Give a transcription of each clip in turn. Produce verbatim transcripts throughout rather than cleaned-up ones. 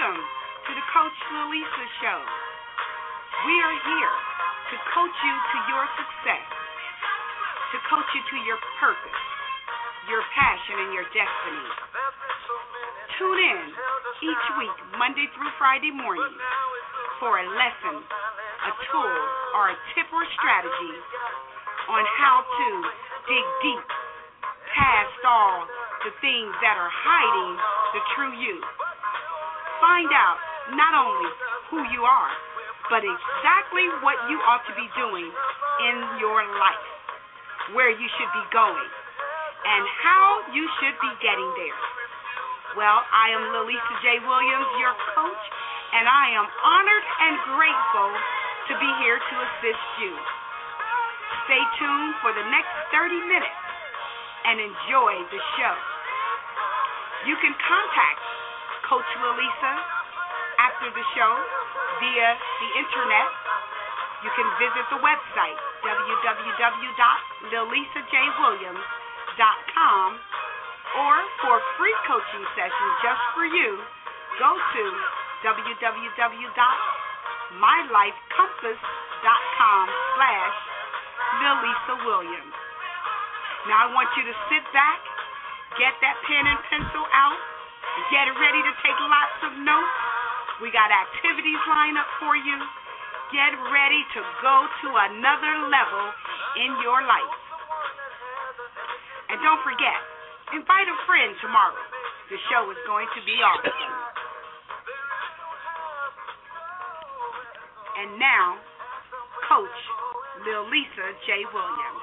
Welcome to the Coach Lalisa Show. We are here to coach you to your success, to coach you to your purpose, your passion, and your destiny. Tune in each week, Monday through Friday morning, for a lesson, a tool, or a tip or strategy on how to dig deep past all the things that are hiding the true you. Find out not only who you are, but exactly what you ought to be doing in your life, where you should be going, and how you should be getting there. Well, I am Lalisa J. Williams, your coach, and I am honored and grateful to be here to assist you. Stay tuned for the next thirty minutes and enjoy the show. You can contact Coach Lalisa after the show via the internet. You can visit the website, w w w dot lalisa j williams dot com, or for free coaching sessions just for you, go to w w w dot my life compass dot com slash lalisa williams. Now I want you to sit back, get that pen and pencil out, get ready to take lots of notes. We got activities lined up for you. Get ready to go to another level in your life. And don't forget, invite a friend tomorrow. The show is going to be awesome. And now, Coach Lalisa J. Williams.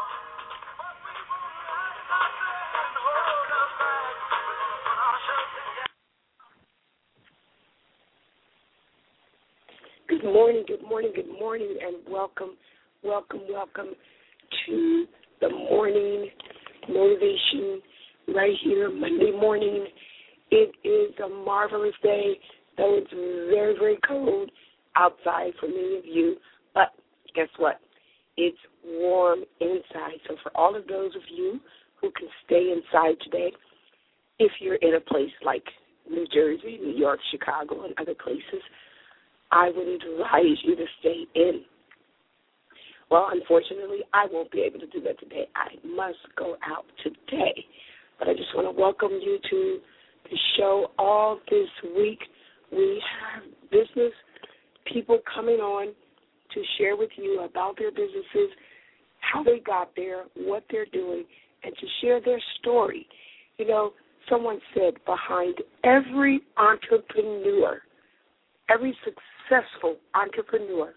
Good morning, good morning, good morning, and welcome, welcome, welcome to the morning motivation right here, Monday morning. It is a marvelous day, though it's very, very cold outside for many of you, but guess what? It's warm inside. So for all of those of you who can stay inside today, if you're in a place like New Jersey, New York, Chicago, and other places, I would advise you to stay in. Well, unfortunately, I won't be able to do that today. I must go out today. But I just want to welcome you to the show all this week. We have business people coming on to share with you about their businesses, how they got there, what they're doing, and to share their story. You know, someone said behind every entrepreneur, every successful entrepreneur,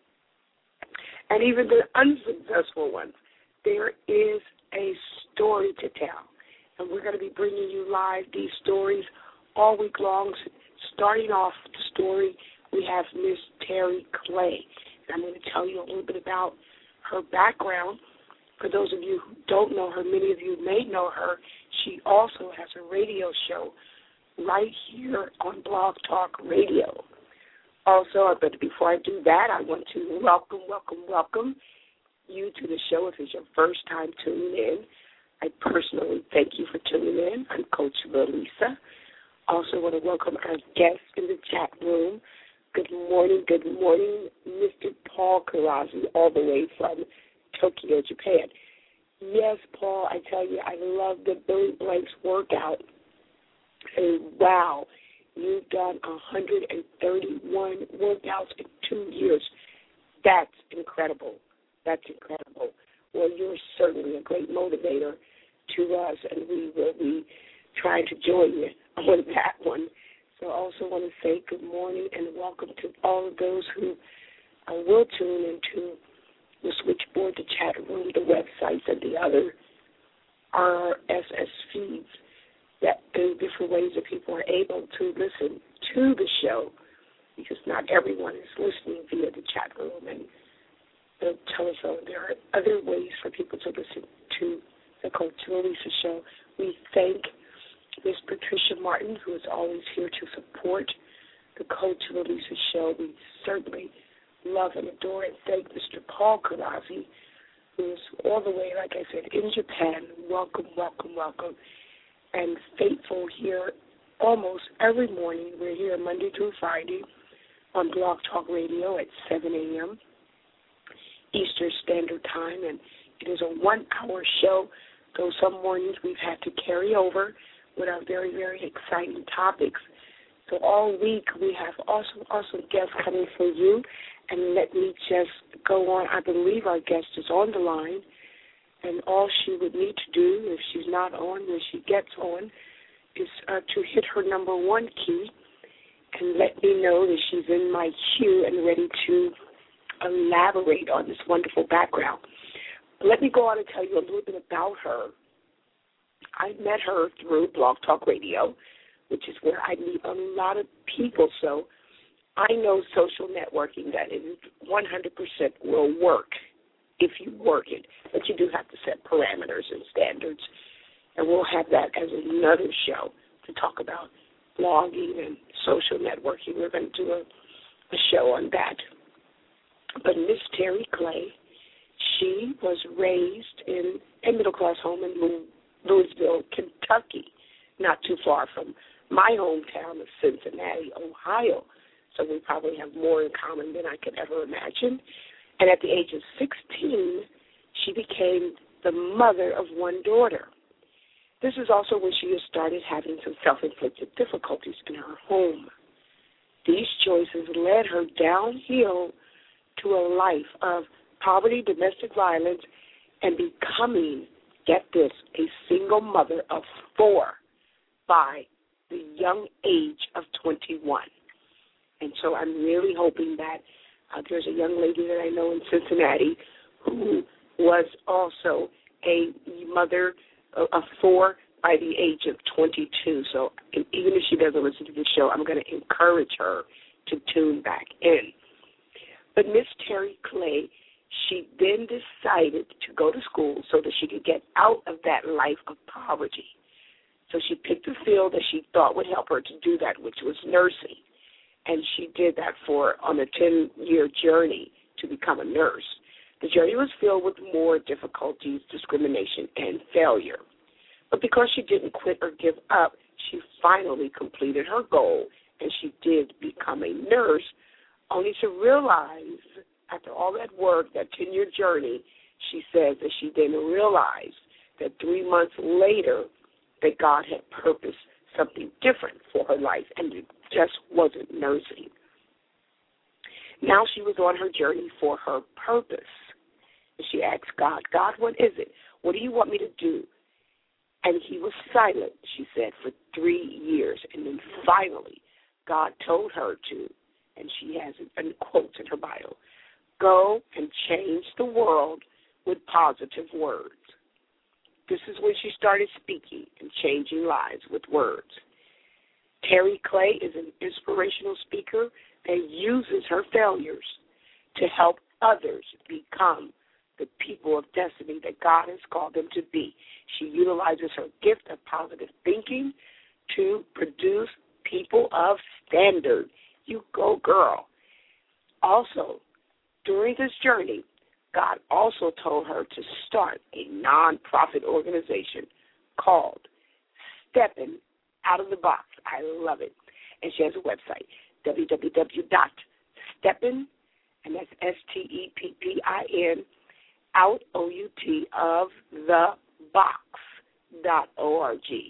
and even the unsuccessful ones, there is a story to tell. And we're going to be bringing you live these stories all week long. Starting off the story, we have Miss Terry Clay. And I'm going to tell you a little bit about her background. For those of you who don't know her, many of you may know her. She also has a radio show right here on Blog Talk Radio. Also, but before I do that, I want to welcome, welcome, welcome you to the show. If it's your first time tuning in, I personally thank you for tuning in. I'm Coach Lalisa. Also want to welcome our guests in the chat room. Good morning, good morning, Mister Paul Karazi, all the way from Tokyo, Japan. Yes, Paul, I tell you, I love the Billy Blanks workout. And wow. You've done one hundred thirty-one workouts in two years. That's incredible. That's incredible. Well, you're certainly a great motivator to us, and we will be trying to join you on that one. So I also want to say good morning and welcome to all of those who uh, will tune into the switchboard, the chat room, the websites, and the other R S S feeds. That there are different ways that people are able to listen to the show, because not everyone is listening via the chat room and the telephone. There are other ways for people to listen to the Coach Lalisa show. We thank Miss Patricia Martin, who is always here to support the Coach Lalisa show. We certainly love and adore and thank Mister Paul Karazi, who is all the way, like I said, in Japan. Welcome, welcome, welcome. And faithful here almost every morning. We're here Monday through Friday on Blog Talk Radio at seven a.m. Eastern Standard Time, and it is a one-hour show, though some mornings we've had to carry over with our very, very exciting topics. So all week we have awesome, awesome guests coming for you, and let me just go on. I believe our guest is on the line, and all she would need to do, if she's not on, when she gets on, is uh, to hit her number one key and let me know that she's in my queue and ready to elaborate on this wonderful background. Let me go on and tell you a little bit about her. I met her through Blog Talk Radio, which is where I meet a lot of people. So I know social networking, that it one hundred percent will work if you work it, but you do have to set parameters and standards. And we'll have that as another show to talk about blogging and social networking. We're going to do a, a show on that. But Miss Terry Clay, she was raised in a middle-class home in Louisville, Kentucky, not too far from my hometown of Cincinnati, Ohio. So we probably have more in common than I could ever imagine. And at the age of sixteen, she became the mother of one daughter. This is also when she started having some self-inflicted difficulties in her home. These choices led her downhill to a life of poverty, domestic violence, and becoming, get this, a single mother of four by the young age of twenty-one. And so I'm really hoping that uh, there's a young lady that I know in Cincinnati who was also a mother of four by the age of twenty-two. So even if she doesn't listen to the show, I'm going to encourage her to tune back in. But Miss Terry Clay, she then decided to go to school so that she could get out of that life of poverty. So she picked a field that she thought would help her to do that, which was nursing. And she did that for on a ten-year journey to become a nurse. The journey was filled with more difficulties, discrimination, and failure. But because she didn't quit or give up, she finally completed her goal, and she did become a nurse, only to realize, after all that work, that ten-year journey, she says that she then realized that three months later that God had purposed something different for her life, and it just wasn't nursing. Now she was on her journey for her purpose. And she asked God, God, what is it? What do you want me to do? And he was silent, she said, for three years. And then finally, God told her to, and she has it in quotes in her bio, go and change the world with positive words. This is when she started speaking and changing lives with words. Terry Clay is an inspirational speaker that uses her failures to help others become the people of destiny that God has called them to be. She utilizes her gift of positive thinking to produce people of standard. You go, girl. Also, during this journey, God also told her to start a nonprofit organization called Steppin' Out of the Box. I love it. And she has a website, w w w dot steppin, and that's S T E P P I N, out, O U T, of the box, dot O R G,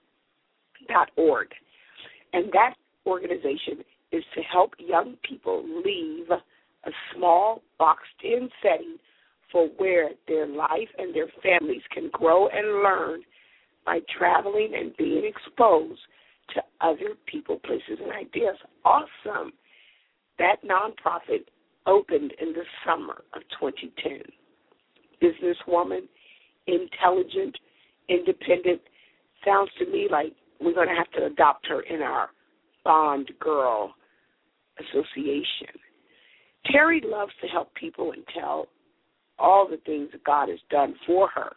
dot org. And that organization is to help young people leave a small boxed-in setting for where their life and their families can grow and learn by traveling and being exposed to other people, places, and ideas. Awesome. That nonprofit opened in the summer of twenty ten. Businesswoman, intelligent, independent. Sounds to me like we're going to have to adopt her in our Bond Girl Association. Terry loves to help people and tell all the things that God has done for her.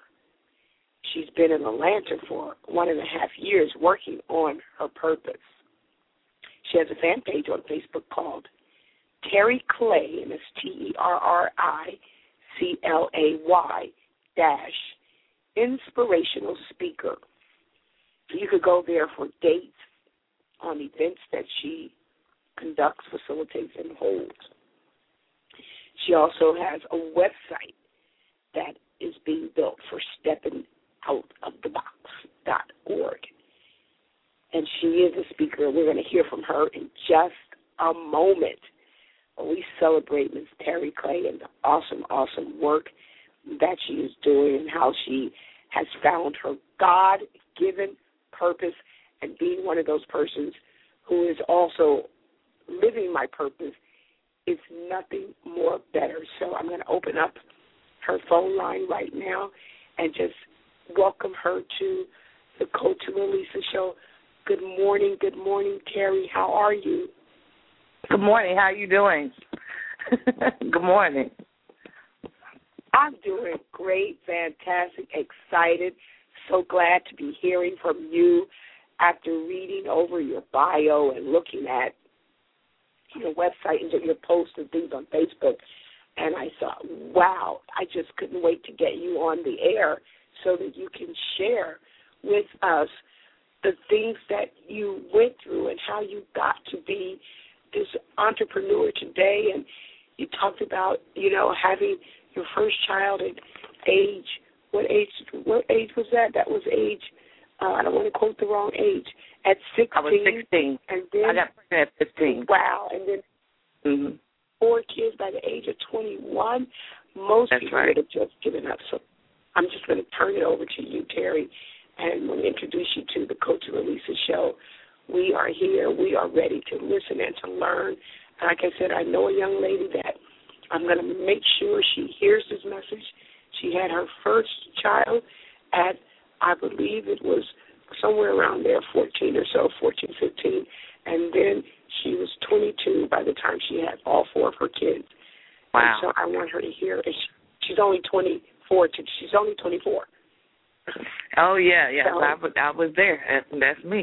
She's been in Atlanta for one and a half years working on her purpose. She has a fan page on Facebook called Terry Clay, and it's T E R R I C L A Y dash inspirational speaker. You could go there for dates, on events that she conducts, facilitates, and holds. She also has a website that is being built for stepping out of the box dot org. And she is a speaker. We're going to hear from her in just a moment. We celebrate Miz Terry Clay and the awesome, awesome work that she is doing and how she has found her God-given purpose and being one of those persons who is also living my purpose is nothing more better. So I'm going to open up her phone line right now and just welcome her to the Coach Lisa Show. Good morning, good morning, Terry. How are you? Good morning. How are you doing? Good morning. I'm doing great, fantastic, excited. So glad to be hearing from you after reading over your bio and looking at your website and your posts and things on Facebook. And I thought, wow, I just couldn't wait to get you on the air so that you can share with us the things that you went through and how you got to be this entrepreneur today. And you talked about, you know, having your first child at age, what age What age was that? That was age, uh, I don't want to quote the wrong age, at sixteen. I was sixteen. And then, I got pregnant at fifteen. Wow. And then mm-hmm. four kids by the age of twenty-one. Most That's people right. would have just given up. So I'm just going to turn it over to you, Terry, and I'm going to introduce you to the Coach Lisa Show. We are here. We are ready to listen and to learn. Like I said, I know a young lady that I'm going to make sure she hears this message. She had her first child at, I believe it was somewhere around there, fourteen or so, fourteen, fifteen, and then she was twenty-two by the time she had all four of her kids. Wow. And so I want her to hear. She's only twenty-four. She's only twenty-four. Oh, yeah, yeah. So, I, was, I was there. That's, that's me.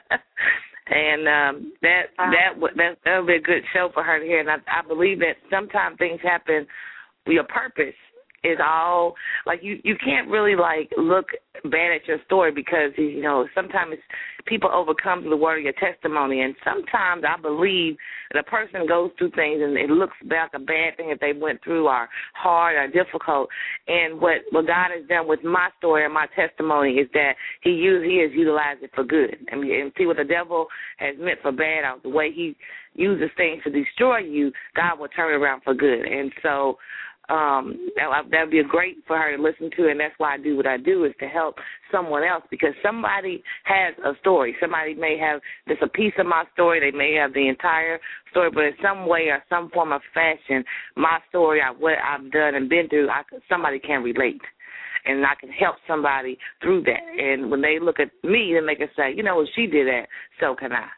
And um, that uh, that would that that would be a good show for her to hear. And I, I believe that sometimes things happen. Your purpose is all like you. You can't really like look bad at your story because you know sometimes it's, people overcome through the word of your testimony. And sometimes I believe that a person goes through things and it looks like a bad thing that they went through or hard or difficult. And what what God has done with my story and my testimony is that He used He has utilized it for good. I mean, and see what the devil has meant for bad, or the way he uses things to destroy you, God will turn it around for good. And so um, that would be great for her to listen to, and that's why I do what I do, is to help someone else, because somebody has a story. Somebody may have just a piece of my story. They may have the entire story, but in some way or some form of fashion, my story, what I've done and been through, I, somebody can relate. And I can help somebody through that. And when they look at me, then they can say, you know, if she did that, so can I.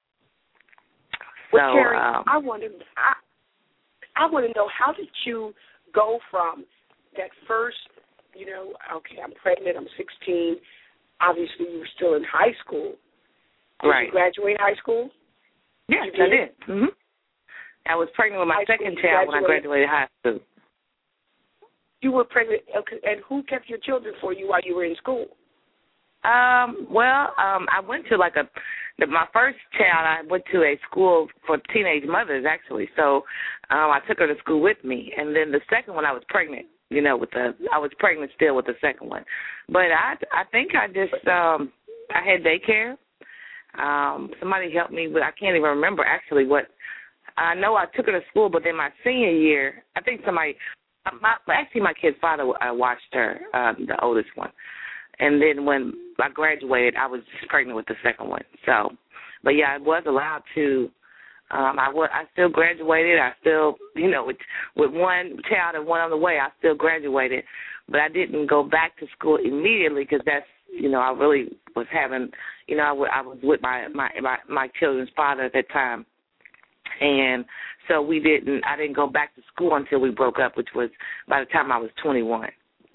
Well, so, Terry, um, I want to, I, I want to know, how did you go from that first, you know, okay, I'm pregnant, I'm sixteen. Obviously, you were still in high school. Did right. you graduate high school? Yes, you did? I did. Mm-hmm. I was pregnant with my High second school, child when I graduated high school. You were pregnant, okay, and who kept your children for you while you were in school? Um, well, um, I went to like a, the, my first child, I went to a school for teenage mothers, actually. So um, I took her to school with me. And then the second one, I was pregnant, you know, with the, I was pregnant still with the second one. But I, I think I just, um, I had daycare. Um, somebody helped me, but I can't even remember actually what, I know I took her to school, but then my senior year, I think somebody, my, actually my kid's father uh, watched her, um, the oldest one. And then when I graduated, I was just pregnant with the second one. So, but yeah, I was allowed to. Um, I was. I still graduated. I still, you know, with with one child and one on the way, I still graduated. But I didn't go back to school immediately because that's, you know, I really was having, you know, I, w- I was with my, my my my children's father at that time, and so we didn't. I didn't go back to school until we broke up, which was by the time I was twenty-one.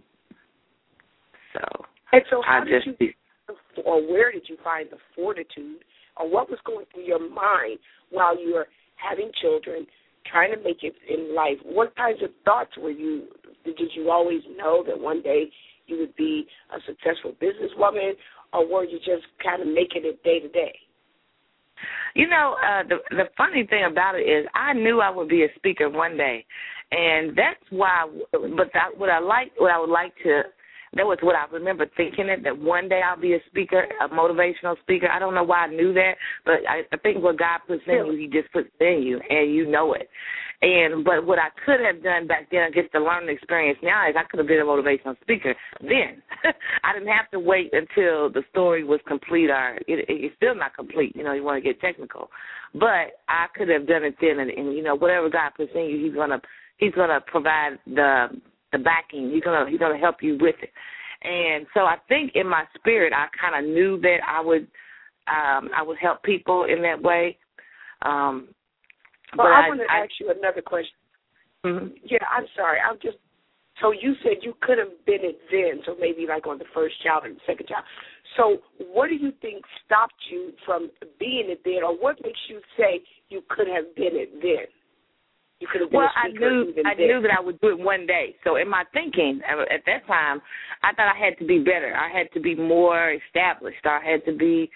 So. And so how I did just, you, or where did you find the fortitude, or what was going through your mind while you were having children, trying to make it in life? What kinds of thoughts were you, did you always know that one day you would be a successful businesswoman, or were you just kind of making it day to day? You know, uh, the the funny thing about it is I knew I would be a speaker one day, and that's why. But that, what I like, what I would like to, that was what I remember thinking it that one day I'll be a speaker, a motivational speaker. I don't know why I knew that, but I, I think what God puts in you, He just puts in you, and you know it. And but what I could have done back then, just to learn the experience now, is I could have been a motivational speaker then. I didn't have to wait until the story was complete, or it, it's still not complete. You know, you want to get technical, but I could have done it then. And, and you know, whatever God puts in you, He's gonna He's gonna provide the the backing. He's gonna He's gonna help you with it. And so I think in my spirit, I kind of knew that I would um, I would help people in that way. Um, Well, but I, I want to I, ask you another question. Mm-hmm. Yeah, I'm sorry. I'm just, so you said you could have been it then, so maybe like on the first child and the second child. So what do you think stopped you from being it then, or what makes you say you could have been it then? You could have been well, a speaker I knew even I then. knew that I would do it one day. So in my thinking at that time, I thought I had to be better. I had to be more established. I had to be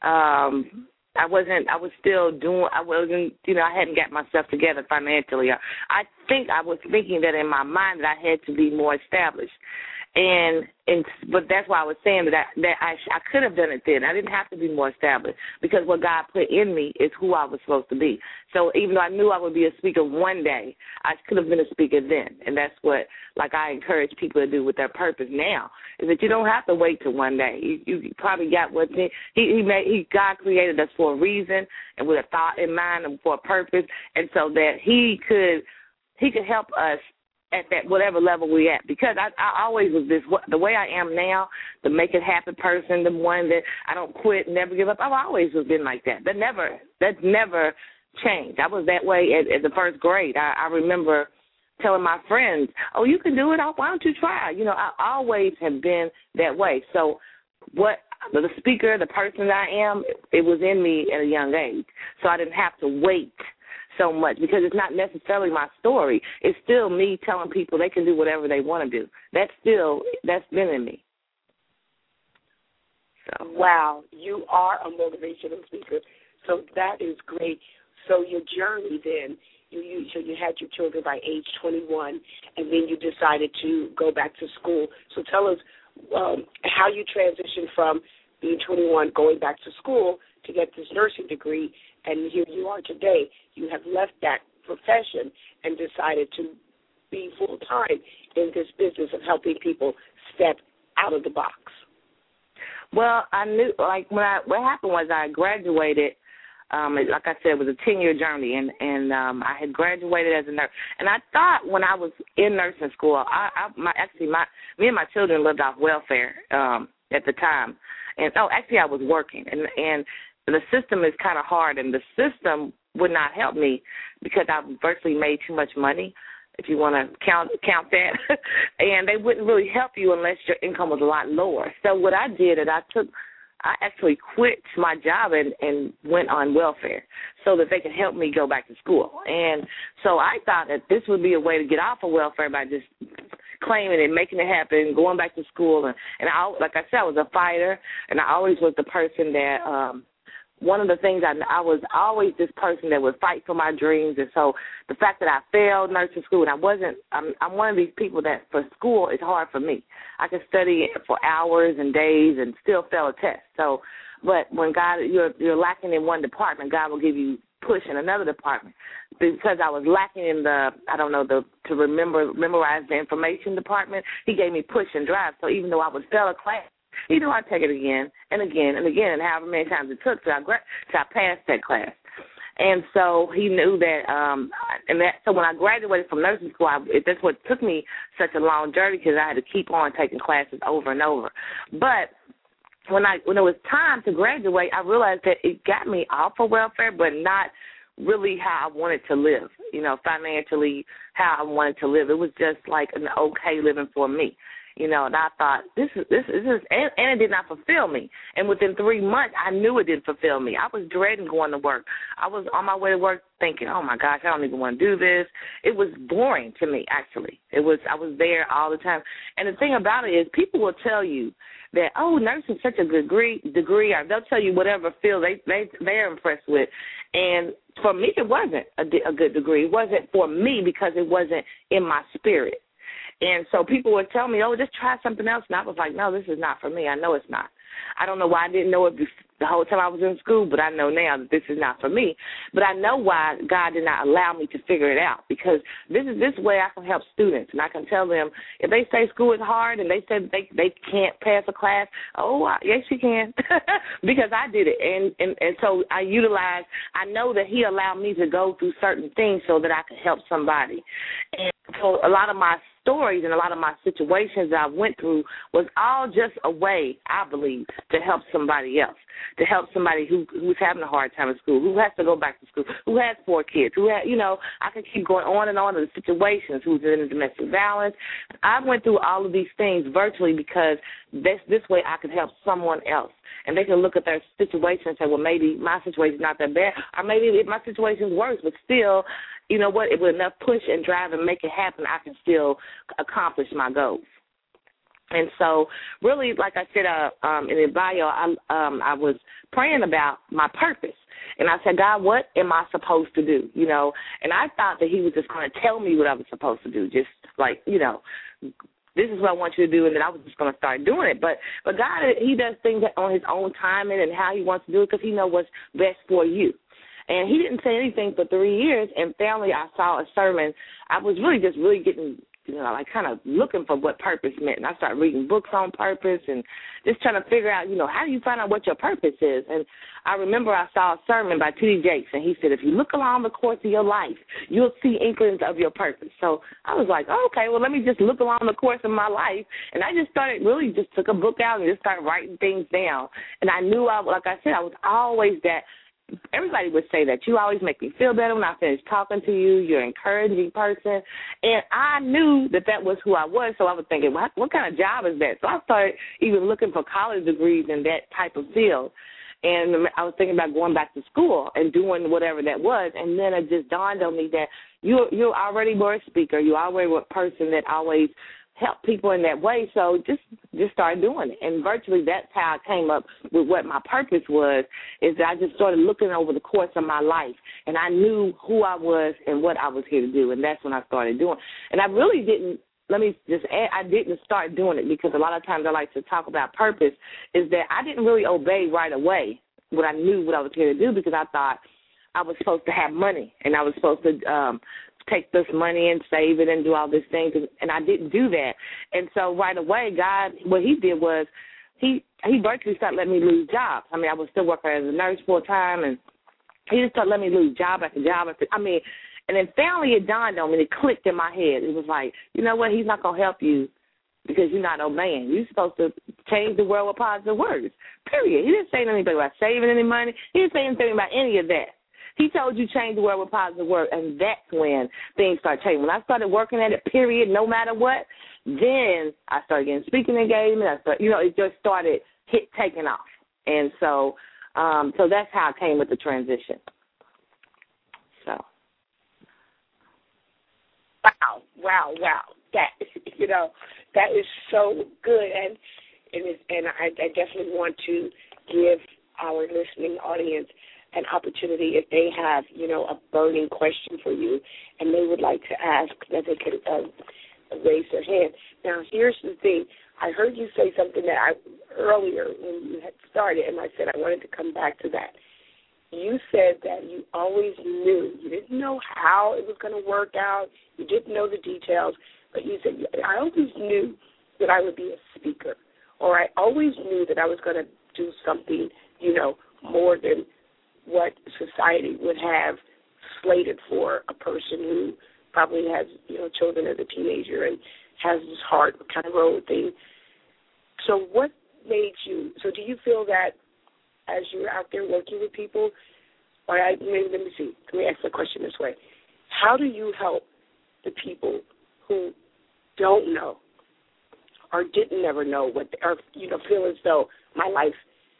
um I wasn't, I was still doing, I wasn't, you know, I hadn't got myself together financially. I think I was thinking that in my mind that I had to be more established. And, and but that's why I was saying that, I, that I, I could have done it then. I didn't have to be more established because what God put in me is who I was supposed to be. So even though I knew I would be a speaker one day, I could have been a speaker then. And that's what, like, I encourage people to do with their purpose now, is that you don't have to wait till one day. You, you probably got what he, he made. He, God created us for a reason and with a thought in mind and for a purpose, and so that He could He could help us at that whatever level we're at, because I, I always was this, the way I am now, the make it happen person, the one that I don't quit, never give up. I've always been like that. That never, that never changed. I was that way at, at the first grade. I, I remember telling my friends, oh, you can do it. Why don't you try? You know, I always have been that way. So what the speaker, the person that I am, it was in me at a young age. So I didn't have to wait so much, because it's not necessarily my story. It's still me telling people they can do whatever they want to do. That's still, that's been in me. So. Wow, you are a motivational speaker. So that is great. So your journey then, you, you so you had your children by age twenty-one, and then you decided to go back to school. So tell us um, how you transitioned from being twenty-one, going back to school to get this nursing degree, and here you are today. You have left that profession and decided to be full-time in this business of helping people step out of the box. Well, I knew, like, when I, what happened was I graduated, um, like I said, it was a ten-year journey, and, and um, I had graduated as a nurse. And I thought when I was in nursing school, I, I my actually, my me and my children lived off welfare um, at the time. And, oh, actually, I was working, and, and the system is kind of hard, and the system would not help me because I virtually made too much money, if you want to count count that, and they wouldn't really help you unless your income was a lot lower. So what I did is I took, I actually quit my job and, and went on welfare so that they could help me go back to school. And so I thought that this would be a way to get off of welfare by just claiming it, making it happen, going back to school. And, and I, like I said, I was a fighter, and I always was the person that um, one of the things I, I was always this person that would fight for my dreams. And so the fact that I failed nursing school, and I wasn't, I'm, I'm one of these people that for school it's hard for me. I can study for hours and days and still fail a test. So, but when God, you're, you're lacking in one department, God will give you push in another department. Because I was lacking in the, I don't know, the to remember, memorize the information department, He gave me push and drive. So even though I would fail a class, He knew I'd take it again and again and again, and however many times it took till I, till I passed that class. And so He knew that, um, and that. So when I graduated from nursing school, I, it, that's what took me such a long journey, because I had to keep on taking classes over and over. But when I when it was time to graduate, I realized that it got me off of welfare, but not really how I wanted to live, you know, financially how I wanted to live. It was just like an okay living for me. You know, and I thought, this is, this is, this is and, and it did not fulfill me. And within three months, I knew it didn't fulfill me. I was dreading going to work. I was on my way to work thinking, oh, my gosh, I don't even want to do this. It was boring to me, actually. It was, I was there all the time. And the thing about it is people will tell you that, oh, nursing is such a good degree, degree, or they'll tell you whatever field they, they, they're impressed with. And for me, it wasn't a, a good degree. It wasn't for me because it wasn't in my spirit. And so people would tell me, oh, just try something else. And I was like, no, this is not for me. I know it's not. I don't know why I didn't know it the whole time I was in school, but I know now that this is not for me. But I know why God did not allow me to figure it out, because this is this way I can help students. And I can tell them, if they say school is hard and they say they they can't pass a class, oh, I, yes, you can, because I did it. And, and, and so I utilized, I know that he allowed me to go through certain things so that I could help somebody. And so a lot of my stories and a lot of my situations that I went through was all just a way, I believe, to help somebody else, to help somebody who who's having a hard time in school, who has to go back to school, who has four kids, who has, you know, I can keep going on and on in the situations, who's in domestic violence. I went through all of these things virtually because this this way I could help someone else. And they can look at their situation and say, well, maybe my situation's not that bad, or maybe my situation's worse, but still, you know what, it with enough push and drive and make it happen, I can still accomplish my goals. And so really, like I said uh, um, in the bio, I, um, I was praying about my purpose. And I said, God, what am I supposed to do? You know, and I thought that he was just going to tell me what I was supposed to do, just like, you know, this is what I want you to do, and then I was just going to start doing it. But but God, he does things on his own timing and how he wants to do it, because he knows what's best for you. And he didn't say anything for three years, and finally I saw a sermon. I was really just really getting, you know, like kind of looking for what purpose meant. And I started reading books on purpose and just trying to figure out, you know, how do you find out what your purpose is? And I remember I saw a sermon by T D Jakes, and he said, if you look along the course of your life, you'll see inklings of your purpose. So I was like, oh, okay, well, let me just look along the course of my life. And I just started really just took a book out and just started writing things down. And I knew, I, like I said, I was always that. Everybody would say that. You always make me feel better when I finish talking to you. You're an encouraging person. And I knew that that was who I was, so I was thinking, what, what kind of job is that? So I started even looking for college degrees in that type of field. And I was thinking about going back to school and doing whatever that was. And then it just dawned on me that you you already were a speaker. You already were a person that always help people in that way, so just just start doing it. And virtually that's how I came up with what my purpose was, is that I just started looking over the course of my life, and I knew who I was and what I was here to do, and that's when I started doing. And I really didn't, let me just add, I didn't start doing it because a lot of times I like to talk about purpose, is that I didn't really obey right away what I knew what I was here to do, because I thought I was supposed to have money, and I was supposed to um, take this money and save it and do all these things, and I didn't do that. And so right away, God, what he did was he he virtually started letting me lose jobs. I mean, I was still working as a nurse full time, and he just started letting me lose job after job after, I mean, and then finally it dawned on me, it clicked in my head. It was like, you know what, he's not going to help you because you're not obeying. You're supposed to change the world with positive words, period. He didn't say anything about saving any money. He didn't say anything about any of that. He told you change the world with positive words, and that's when things started changing. When I started working at it, period, no matter what, then I started getting speaking engagement. I started, you know, it just started hit taking off. And so um, so that's how I came with the transition. So. Wow, wow, wow. That, you know, that is so good. And and, it, and I, I definitely want to give our listening audience an opportunity, if they have, you know, a burning question for you and they would like to ask, that they could uh, raise their hand. Now, here's the thing. I heard you say something that I earlier when you had started, and I said I wanted to come back to that. You said that you always knew. You didn't know how it was going to work out. You didn't know the details, but you said, I always knew that I would be a speaker, or I always knew that I was going to do something, you know, more than what society would have slated for a person who probably has, you know, children as a teenager and has this hard kind of road thing. So what made you, so do you feel that as you're out there working with people, or I, maybe, let me see, let me ask the question this way. How do you help the people who don't know or didn't ever know what, or, you know, feel as though my life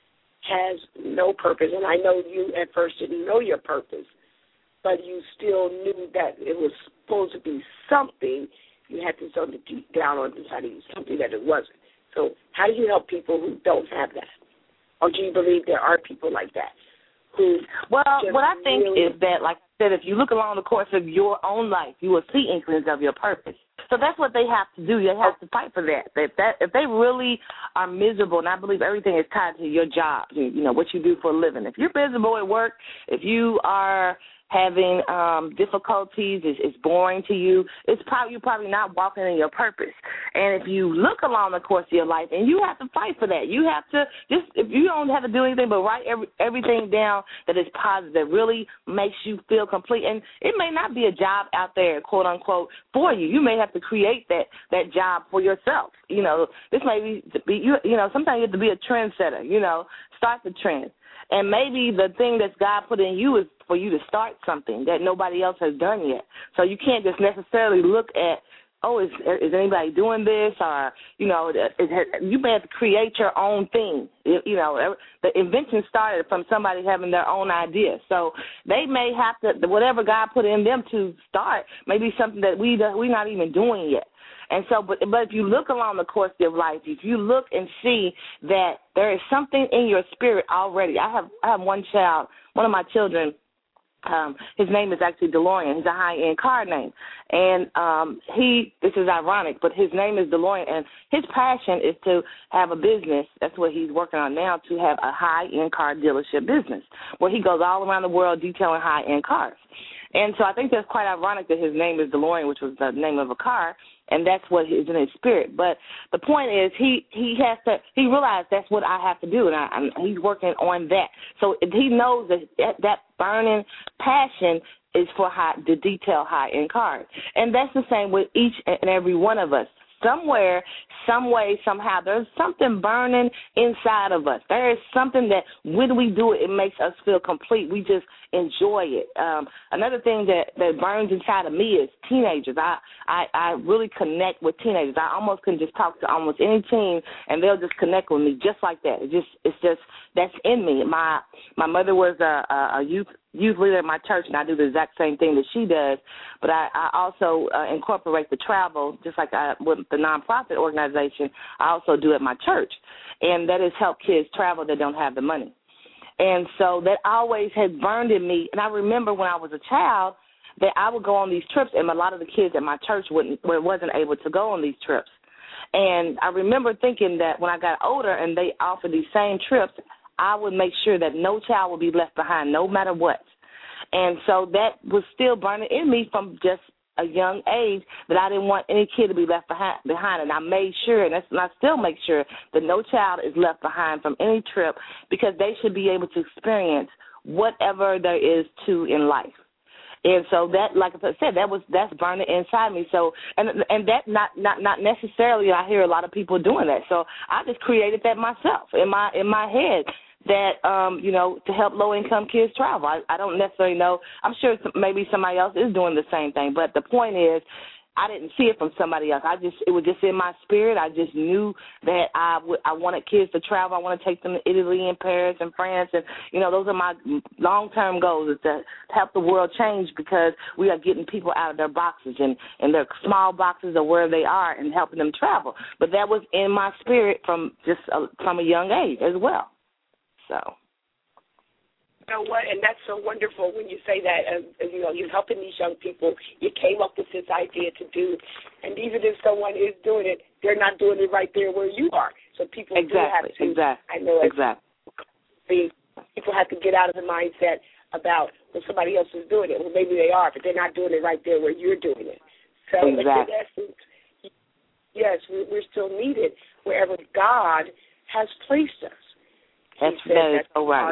has no purpose. And I know you at first didn't know your purpose, but you still knew that it was supposed to be something. You had to sort of deep down on the side of you, something that it wasn't. So how do you help people who don't have that? Or do you believe there are people like that who Well, what I think really... is that, like I said, if you look along the course of your own life, you will see inklings of your purpose. So that's what they have to do. They have to fight for that. If that if they really are miserable, and I believe everything is tied to your job, you, you know, what you do for a living. If you're miserable at work, if you are having um, difficulties, it's, it's boring to you, it's probably you're probably not walking in your purpose. And if you look along the course of your life, and you have to fight for that, you have to just if you don't have to do anything but write every, everything down that is positive, that really makes you feel complete. And it may not be a job out there, quote unquote, for you. You may have to create that that job for yourself. You know, this may be you. You know, sometimes you have to be a trendsetter. You know, start the trend. And maybe the thing that God put in you is for you to start something that nobody else has done yet. So you can't just necessarily look at, oh, is is anybody doing this? Or, you know, it, you may have to create your own thing. You know, the invention started from somebody having their own idea. So they may have to, whatever God put in them to start, may be something that we, we're not even doing yet. And so, but but if you look along the course of life, if you look and see that there is something in your spirit already. I have I have one child, one of my children. Um, his name is actually DeLorean. He's a high-end car name, and um, he. This is ironic, but his name is DeLorean, and his passion is to have a business. That's what he's working on now, to have a high-end car dealership business where he goes all around the world detailing high-end cars. And so I think that's quite ironic that his name is DeLorean, which was the name of a car, and that's what is in his spirit. But the point is, he, he has to, he realized that's what I have to do, and, I, and he's working on that. So he knows that that, that burning passion is for high, to detail high-end cars. And that's the same with each and every one of us. Somewhere, some way, somehow, there's something burning inside of us. There is something that when we do it, it makes us feel complete. We just enjoy it. Um, another thing that, that burns inside of me is teenagers. I, I, I really connect with teenagers. I almost can just talk to almost any teen, and they'll just connect with me just like that. It just, it's just, that's in me. My my mother was a, a youth youth leader at my church, and I do the exact same thing that she does, but I, I also uh, incorporate the travel, just like I, with the nonprofit organization, I also do at my church, and that is help kids travel that don't have the money. And so that always had burned in me, and I remember when I was a child that I would go on these trips, and a lot of the kids at my church wouldn't, wasn't able to go on these trips. And I remember thinking that when I got older and they offered these same trips, I would make sure that no child would be left behind, no matter what. And so that was still burning in me from just a young age, that I didn't want any kid to be left behind. behind. And I made sure, and, that's, and I still make sure, that no child is left behind from any trip, because they should be able to experience whatever there is to in life. And so that, like I said, that was that's burning inside me. So and and that not not not necessarily I hear a lot of people doing that. So I just created that myself in my in my head. That, um, you know, to help low-income kids travel. I, I don't necessarily know. I'm sure maybe somebody else is doing the same thing. But the point is, I didn't see it from somebody else. I just it was just in my spirit. I just knew that I, w- I wanted kids to travel. I want to take them to Italy and Paris and France. And, you know, those are my long-term goals, is to help the world change, because we are getting people out of their boxes and, and their small boxes or where they are, and helping them travel. But that was in my spirit from just a, from a young age as well. So, you know what, and that's so wonderful when you say that. Uh, you know, you're helping these young people. You came up with this idea to do, and even if someone is doing it, they're not doing it right there where you are. So people exactly, do have to. Exactly. I know. Exactly. People have to get out of the mindset about when somebody else is doing it. Well, maybe they are, but they're not doing it right there where you're doing it. So, exactly. in essence, yes, we're still needed wherever God has placed us. That's, that is so right.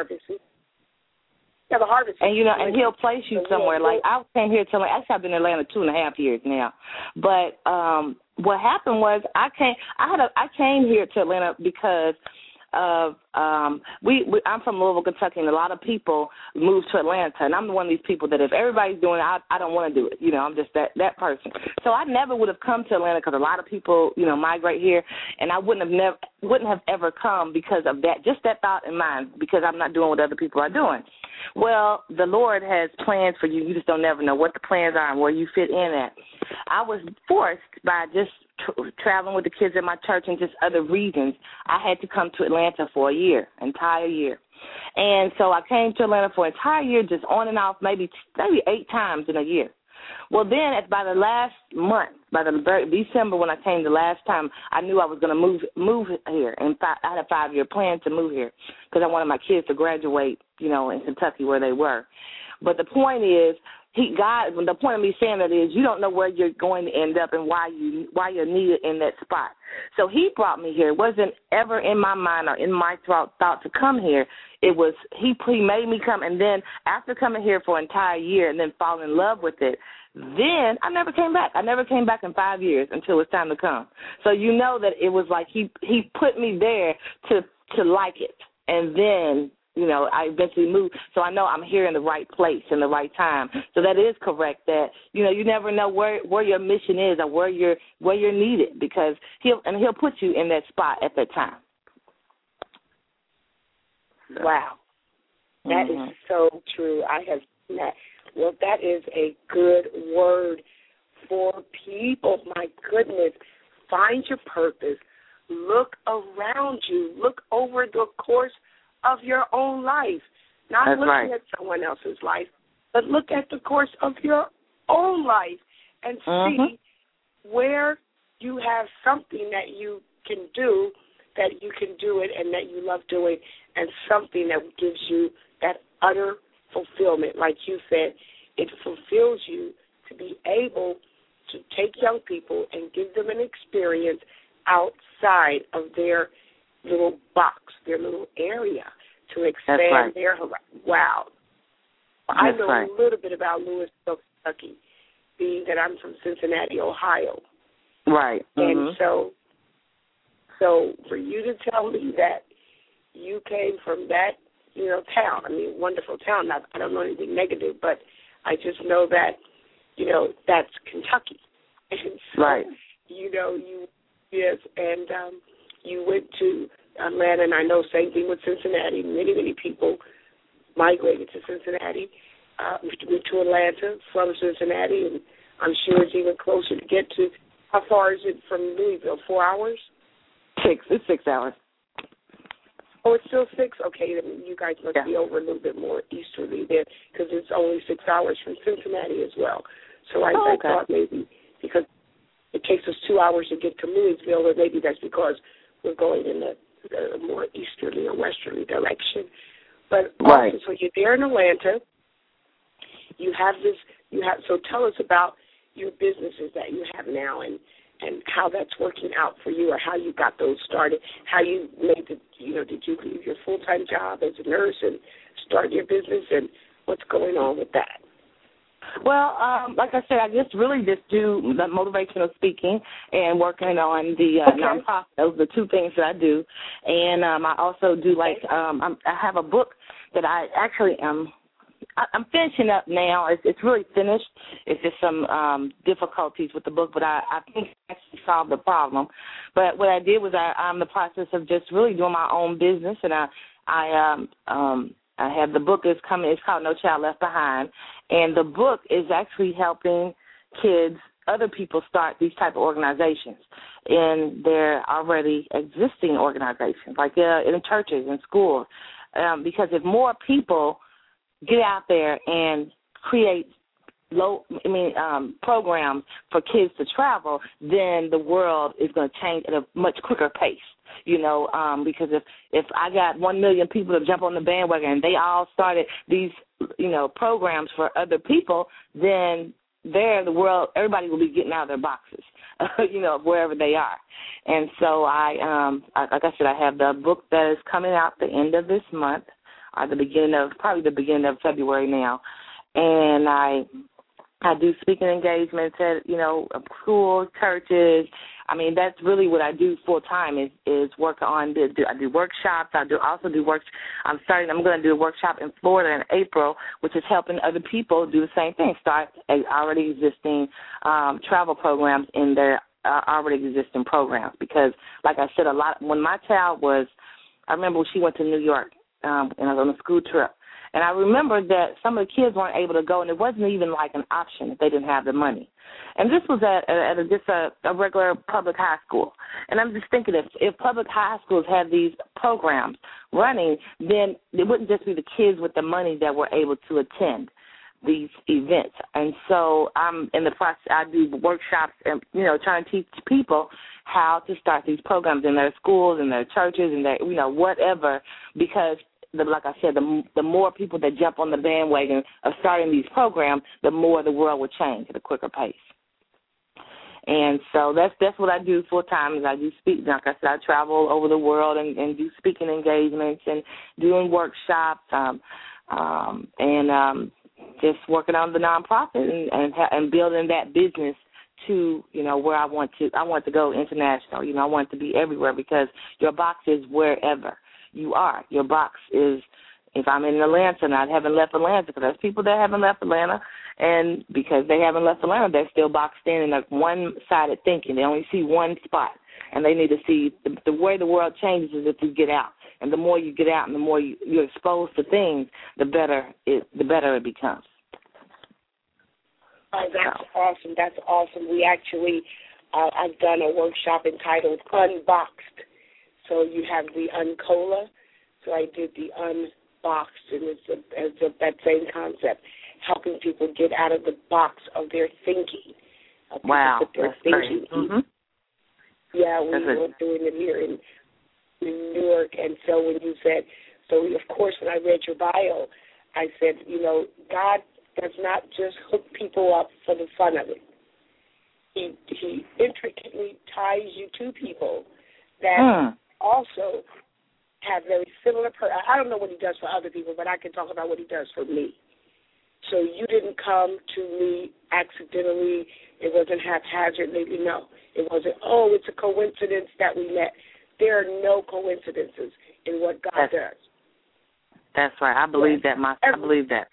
Yeah, the harvest. And, you know, and he'll place you somewhere. Like, I came here till, actually, I've been in Atlanta two and a half years now. But um, what happened was I came, I had a, I came here to Atlanta because of um, we, we. I'm from Louisville, Kentucky, and a lot of people move to Atlanta, and I'm one of these people that if everybody's doing it, I, I don't want to do it. You know, I'm just that that person. So I never would have come to Atlanta because a lot of people, you know, migrate here, and I wouldn't have never wouldn't have ever come because of that. Just that thought in mind, because I'm not doing what other people are doing. Well, the Lord has plans for you. You just don't never know what the plans are and where you fit in at. I was forced by just tra- traveling with the kids at my church and just other reasons. I had to come to Atlanta for a year, entire year. And so I came to Atlanta for an entire year, just on and off, maybe maybe eight times in a year. Well, then at by the last month, by the December when I came the last time, I knew I was going to move move here. And I had a five-year plan to move here because I wanted my kids to graduate, you know, in Kentucky where they were. But the point is, he God. The point of me saying that is, you don't know where you're going to end up and why you why you're needed in that spot. So he brought me here. It wasn't ever in my mind or in my thought thought to come here. It was he he made me come, and then after coming here for an entire year and then falling in love with it, then I never came back. I never came back in five years until it was time to come. So you know that it was like he he put me there to to like it, and then, you know, I eventually moved. So I know I'm here in the right place in the right time. So that is correct that, you know, you never know where, where your mission is or where you're where you're needed, because he'll and he'll put you in that spot at that time. Wow. That mm-hmm. is so true. I have seen that. Well, that is a good word for people. My goodness. Find your purpose. Look around you. Look over the course of your own life. Not That's looking right. at someone else's life, but look at the course of your own life and mm-hmm. see where you have something that you can do, that you can do it and that you love doing, and something that gives you that utter fulfillment. Like you said, it fulfills you to be able to take young people and give them an experience outside of their little box, their little area, to expand right. their horizon. Wow. That's I know right. a little bit about Louisville, Kentucky, being that I'm from Cincinnati, Ohio. Right. Mm-hmm. And so, so for you to tell me that you came from that, you know, town, I mean, wonderful town. Not, I don't know anything negative, but I just know that, you know, that's Kentucky. And so, right. you know, you, yes, and um, you went to Atlanta, and I know same thing with Cincinnati. Many, many people migrated to Cincinnati, uh, went to Atlanta from Cincinnati, and I'm sure it's even closer to get to. How far is it from Louisville? Four hours? Six. It's six hours. Oh, it's still six? Okay, then you guys must yeah. be over a little bit more easterly then, because it's only six hours from Cincinnati as well. So I, oh, I okay. thought maybe because it takes us two hours to get to Louisville, or maybe that's because we're going in a, a more easterly or westerly direction. But right. also, so you're there in Atlanta. You have this. You have. So tell us about your businesses that you have now, and, and how that's working out for you, or how you got those started. How you made the. You know, did you leave your full time job as a nurse and start your business, and what's going on with that? Well, um, like I said, I just really just do the motivational speaking and working on the uh, okay. nonprofit. Those are the two things that I do. And um, I also do, like, um, I'm, I have a book that I actually am I, I'm finishing up now. It's, it's really finished. It's just some um, difficulties with the book, but I, I think I actually solved the problem. But what I did was I, I'm in the process of just really doing my own business, and I, I um, um, I have the book is coming. It's called No Child Left Behind, and the book is actually helping kids, other people start these type of organizations in their already existing organizations, like uh, in churches and schools, um, because if more people get out there and create low, I mean, um, programs for kids to travel, then the world is going to change at a much quicker pace. You know, um, because if, if I got one million people to jump on the bandwagon and they all started these, you know, programs for other people, then there the world, everybody will be getting out of their boxes, you know, wherever they are. And so I, um, I, like I said, I have the book that is coming out the end of this month, or the beginning of, probably the beginning of February now. And I I do speaking engagements at, you know, schools, churches, I mean, that's really what I do full time is is work on. The, do, I do workshops. I do also do works. I'm starting. I'm going to do a workshop in Florida in April, which is helping other people do the same thing. Start a already existing um, travel programs in their uh, already existing programs. Because, like I said, a lot when my child was, I remember when she went to New York um, and I was on a school trip. And I remember that some of the kids weren't able to go, and it wasn't even like an option if they didn't have the money. And this was at, at a, just a, a regular public high school. And I'm just thinking if, if public high schools had these programs running, then it wouldn't just be the kids with the money that were able to attend these events. And so I'm in the process, I do workshops and, you know, trying to teach people how to start these programs in their schools, in their churches, in their, you know, whatever, because The, like I said, the, the more people that jump on the bandwagon of starting these programs, the more the world will change at a quicker pace. And so that's that's what I do full time. Is I do speak. Like I said, I travel over the world and, and do speaking engagements and doing workshops um, um, and um, just working on the nonprofit and and, ha- and building that business to, you know, where I want to. I want to go international. You know, I want to be everywhere because your box is wherever you are. Your box is, if I'm in Atlanta and I haven't left Atlanta, because there's people that haven't left Atlanta, and because they haven't left Atlanta, they're still boxed in in a one-sided thinking. They only see one spot, and they need to see the, the way the world changes is if you get out. And the more you get out and the more you, you're exposed to things, the better it, the better it becomes. Oh, that's awesome. That's awesome. We actually, uh, I've done a workshop entitled Unboxed. So you have the Uncola. So I did the Unboxed, and it's, a, it's a, that same concept, helping people get out of the box of their thinking. Wow, their that's thinking. great. Mm-hmm. Yeah, we that's were it. doing it here in New York, and so when you said, so of course when I read your bio, I said, you know, God does not just hook people up for the fun of it. He, he intricately ties you to people that Mm. also have very similar, per- I don't know what he does for other people, but I can talk about what he does for me. So you didn't come to me accidentally. It wasn't haphazardly. No. It wasn't, oh, it's a coincidence that we met. There are no coincidences in what God that's, does. That's right. I believe yes. that. My, I believe that.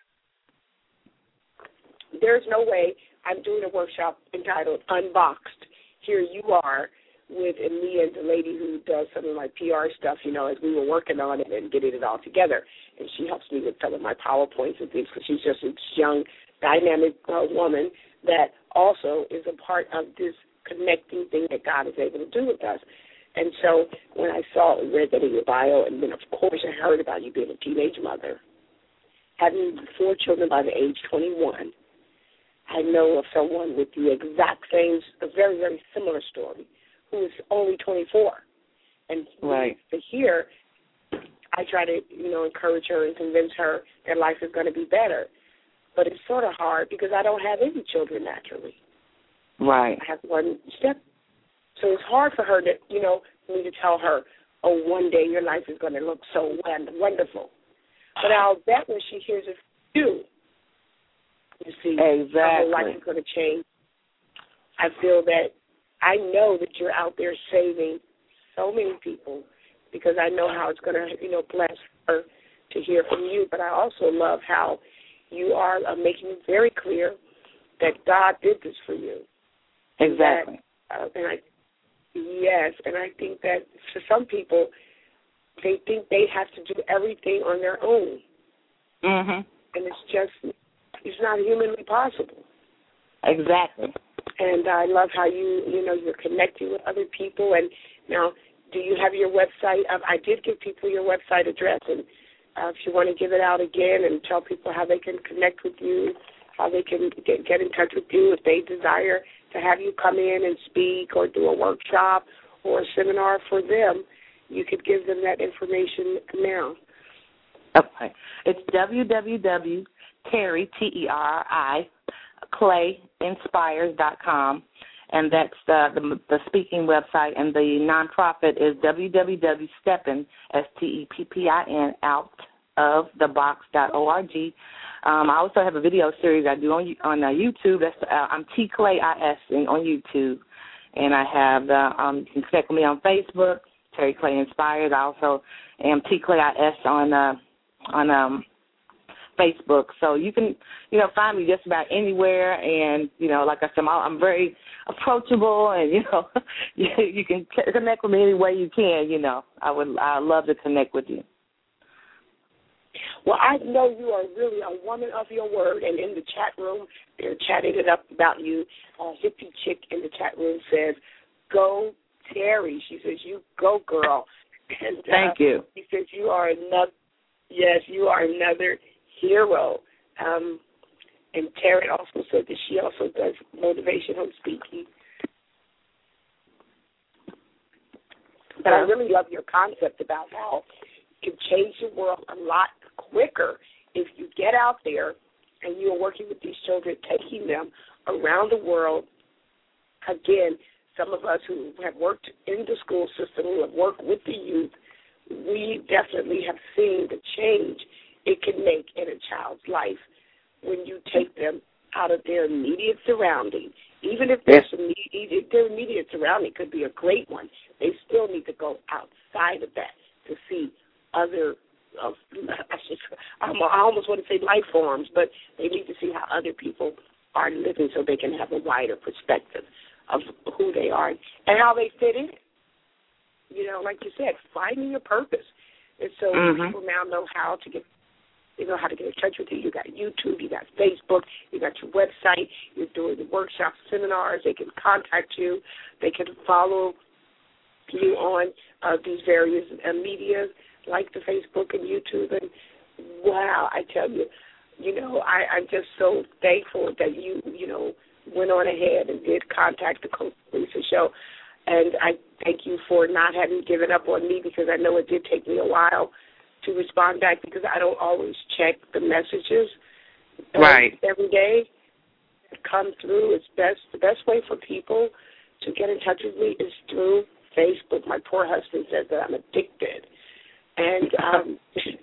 There's no way I'm doing a workshop entitled Unboxed. Here you are with me and the lady who does some of my P R stuff, you know, as we were working on it and getting it all together. And she helps me with some of my PowerPoints and things because she's just a young, dynamic uh, woman that also is a part of this connecting thing that God is able to do with us. And so when I saw it, read that in your bio, and then, of course, I heard about you being a teenage mother, having four children by the age twenty-one, I know of someone with the exact same, a very, very similar story, who is only twenty-four. And right. to hear, I try to, you know, encourage her and convince her that life is going to be better. But it's sort of hard because I don't have any children naturally. Right. I have one step. So it's hard for her to, you know, for me to tell her, oh, one day your life is going to look so wonderful. But I'll bet when she hears it from you, you see, exactly. her whole life is going to change. I feel that I know that you're out there saving so many people because I know how it's going to, you know, bless her to hear from you. But I also love how you are uh, making it very clear that God did this for you. Exactly. That, uh, and I, yes, and I think that for some people, they think they have to do everything on their own. Mm-hmm. And it's just, it's not humanly possible. Exactly. And I love how you, you know, you're connecting with other people. And now, do you have your website? Um, I did give people your website address, and uh, if you want to give it out again and tell people how they can connect with you, how they can get, get in touch with you if they desire to have you come in and speak or do a workshop or a seminar for them, you could give them that information now. Okay. It's www. Terry, T E R I, clay inspires dot com, and that's the, the the speaking website, and the nonprofit is www. Steppin, S T E P P I N, out of the box dot org. Um, I also have a video series I do on on uh, YouTube. That's uh, I'm T Clay I S on YouTube, And I have the, um, you can connect with me on Facebook, Terry Clay Inspired. I also am T Clay I S on, uh, on um, Facebook. So you can, you know, find me just about anywhere. And, you know, like I said, I'm very approachable, and, you know, you, you can connect with me any way you can, you know. I would I love to connect with you. Well, I know you are really a woman of your word, and in the chat room, they're chatting it up about you. Uh, hippie chick in the chat room says, "Go, Terry." She says, "You go, girl." And, uh, Thank you. She says, "You are another, yes, you are another hero." Um, and Terry also said that she also does motivational speaking. But I really love your concept about how you can change the world a lot quicker if you get out there and you are working with these children, taking them around the world. Again, some of us who have worked in the school system, who have worked with the youth, we definitely have seen the change it can make in a child's life when you take them out of their immediate surrounding. Even if their immediate, their immediate surrounding could be a great one, they still need to go outside of that to see other, uh, I almost want to say life forms, but they need to see how other people are living so they can have a wider perspective of who they are and how they fit in. You know, like you said, finding a purpose. And so mm-hmm. people now know how to get, you know, how to get in touch with you. You got YouTube, you got Facebook, you got your website, you're doing the workshops, seminars. They can contact you. They can follow you on uh, these various uh, medias like the Facebook and YouTube. And, wow, I tell you, you know, I, I'm just so thankful that you, you know, went on ahead and did contact the Coach Lisa Show. And I thank you for not having given up on me, because I know it did take me a while to respond back, because I don't always check the messages right. every day that come through. It's best the best way for people to get in touch with me is through Facebook. My poor husband says that I'm addicted. And, um,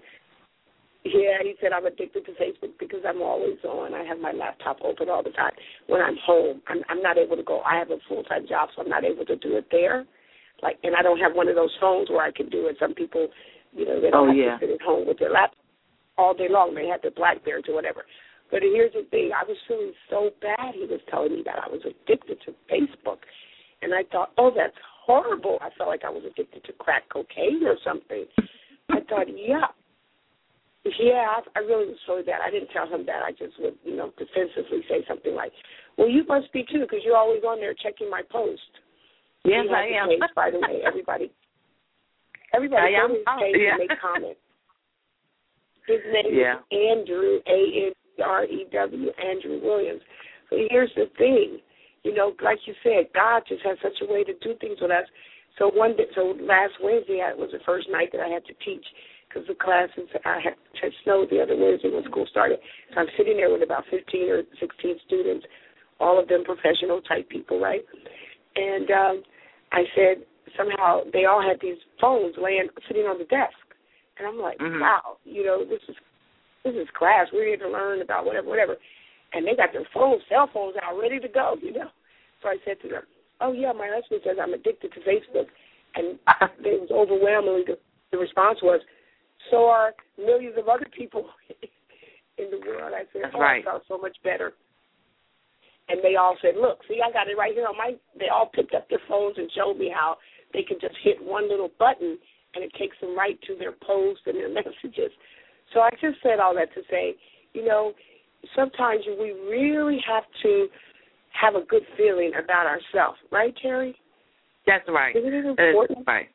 yeah, he said I'm addicted to Facebook because I'm always on. I have my laptop open all the time. When I'm home, I'm, I'm not able to go. I have a full-time job, so I'm not able to do it there. Like, and I don't have one of those phones where I can do it. Some people, you know, they don't oh, have yeah. to sit at home with their laptop all day long. They have their BlackBerry or whatever. But here's the thing. I was feeling so bad. He was telling me that I was addicted to Facebook. And I thought, oh, that's horrible. I felt like I was addicted to crack cocaine or something. I thought, yeah. Yeah, I, I really was so bad. I didn't tell him that. I just would, you know, defensively say something like, well, you must be too, because you're always on there checking my post. Yes, I am. Page, by the way, everybody. Everybody go to his page yeah. and make comments. His name yeah. is Andrew, A N D R E W, Andrew Williams. So here's the thing. You know, like you said, God just has such a way to do things with us. So one day, so last Wednesday I, was the first night that I had to teach, because the classes, I had, had snowed the other Wednesday when school started. So I'm sitting there with about fifteen or sixteen students, all of them professional-type people, right? And um, I said, somehow they all had these phones laying, sitting on the desk. And I'm like, mm-hmm. wow, you know, this is this is class. We're here to learn about whatever, whatever. And they got their phones, cell phones out, ready to go, you know. So I said to them, oh, yeah, my husband says I'm addicted to Facebook. And it was overwhelmingly, the, the response was, so are millions of other people in the world. I said, That's oh, right. I felt so much better. And they all said, look, see, I got it right here on my, they all picked up their phones and showed me how they could just hit one little button and it takes them right to their posts and their messages. So I just said all that to say, you know, sometimes we really have to have a good feeling about ourselves. Right, Terry? That's right. Isn't it important? That's right.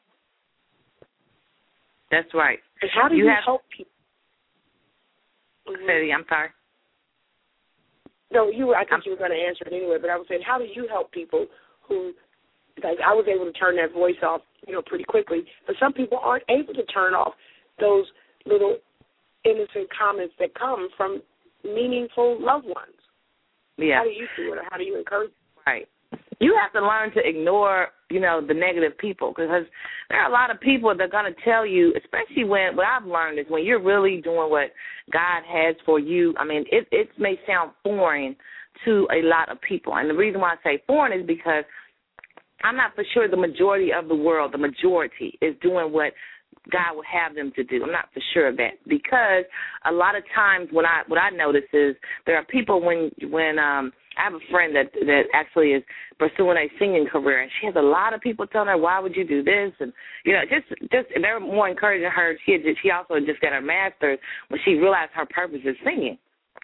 That's right. And how do you, you have, help people? Mm-hmm. I'm sorry. No, you. I think I'm, you were going to answer it anyway, but I was saying, how do you help people who, like, I was able to turn that voice off, you know, pretty quickly, but some people aren't able to turn off those little innocent comments that come from meaningful loved ones. Yeah. How do you do it, or how do you encourage? Right. You have to learn to ignore, you know, the negative people, because there are a lot of people that are going to tell you, especially when, what I've learned is when you're really doing what God has for you, I mean, it, it may sound foreign to a lot of people. And the reason why I say foreign is because I'm not for sure the majority of the world, the majority, is doing what God would have them to do. I'm not for sure of that, because a lot of times when I what I notice is there are people when when um I have a friend that that actually is pursuing a singing career, and she has a lot of people telling her, why would you do this? And, you know, just just they're more encouraging her. She had just, she also just got her master's when she realized her purpose is singing.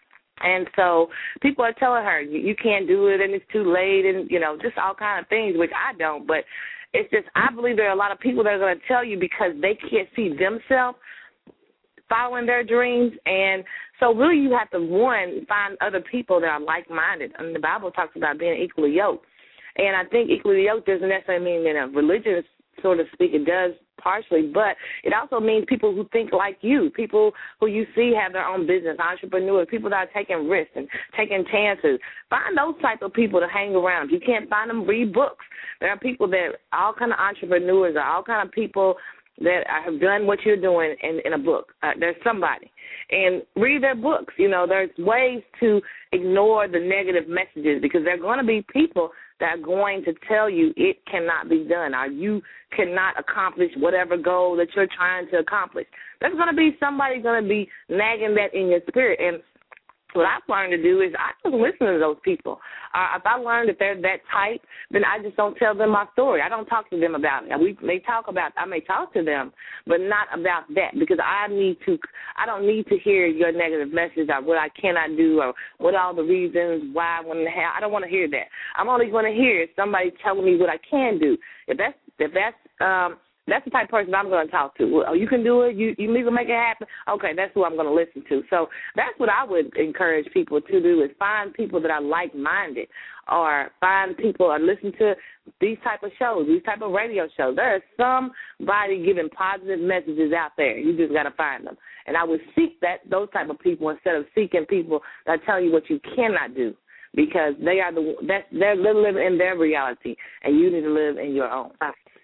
And so people are telling her, you, you can't do it and it's too late, and, you know, just all kind of things, which I don't. But it's just I believe there are a lot of people that are going to tell you because they can't see themselves following their dreams. And so really you have to, one, find other people that are like-minded. I mean, the Bible talks about being equally yoked. And I think equally yoked doesn't necessarily mean in a religious, so to speak, it does partially, but it also means people who think like you, people who you see have their own business, entrepreneurs, people that are taking risks and taking chances. Find those type of people to hang around. If you can't find them, read books. There are people that, all kind of entrepreneurs, are all kind of people that have done what you're doing in, in a book. Uh, there's somebody. And read their books. You know, there's ways to ignore the negative messages, because there are going to be people that are going to tell you it cannot be done, or you cannot accomplish whatever goal that you're trying to accomplish. There's going to be somebody going to be nagging that in your spirit. And what I've learned to do is I don't listen to those people. Uh, if I learn that they're that type, then I just don't tell them my story. I don't talk to them about it. We may talk about, I may talk to them, but not about that, because I need to, I don't need to hear your negative message or what I cannot do or what all the reasons why I want to have. I don't want to hear that. I'm only going to hear somebody telling me what I can do. If that's, if that's, um, that's the type of person I'm going to talk to. Well, you can do it. You you need to make it happen. Okay, that's who I'm going to listen to. So that's what I would encourage people to do, is find people that are like-minded, or find people or listen to these type of shows, these type of radio shows. There is somebody giving positive messages out there. You just got to find them. And I would seek that those type of people instead of seeking people that tell you what you cannot do, because they are the that's they're living in their reality, and you need to live in your own.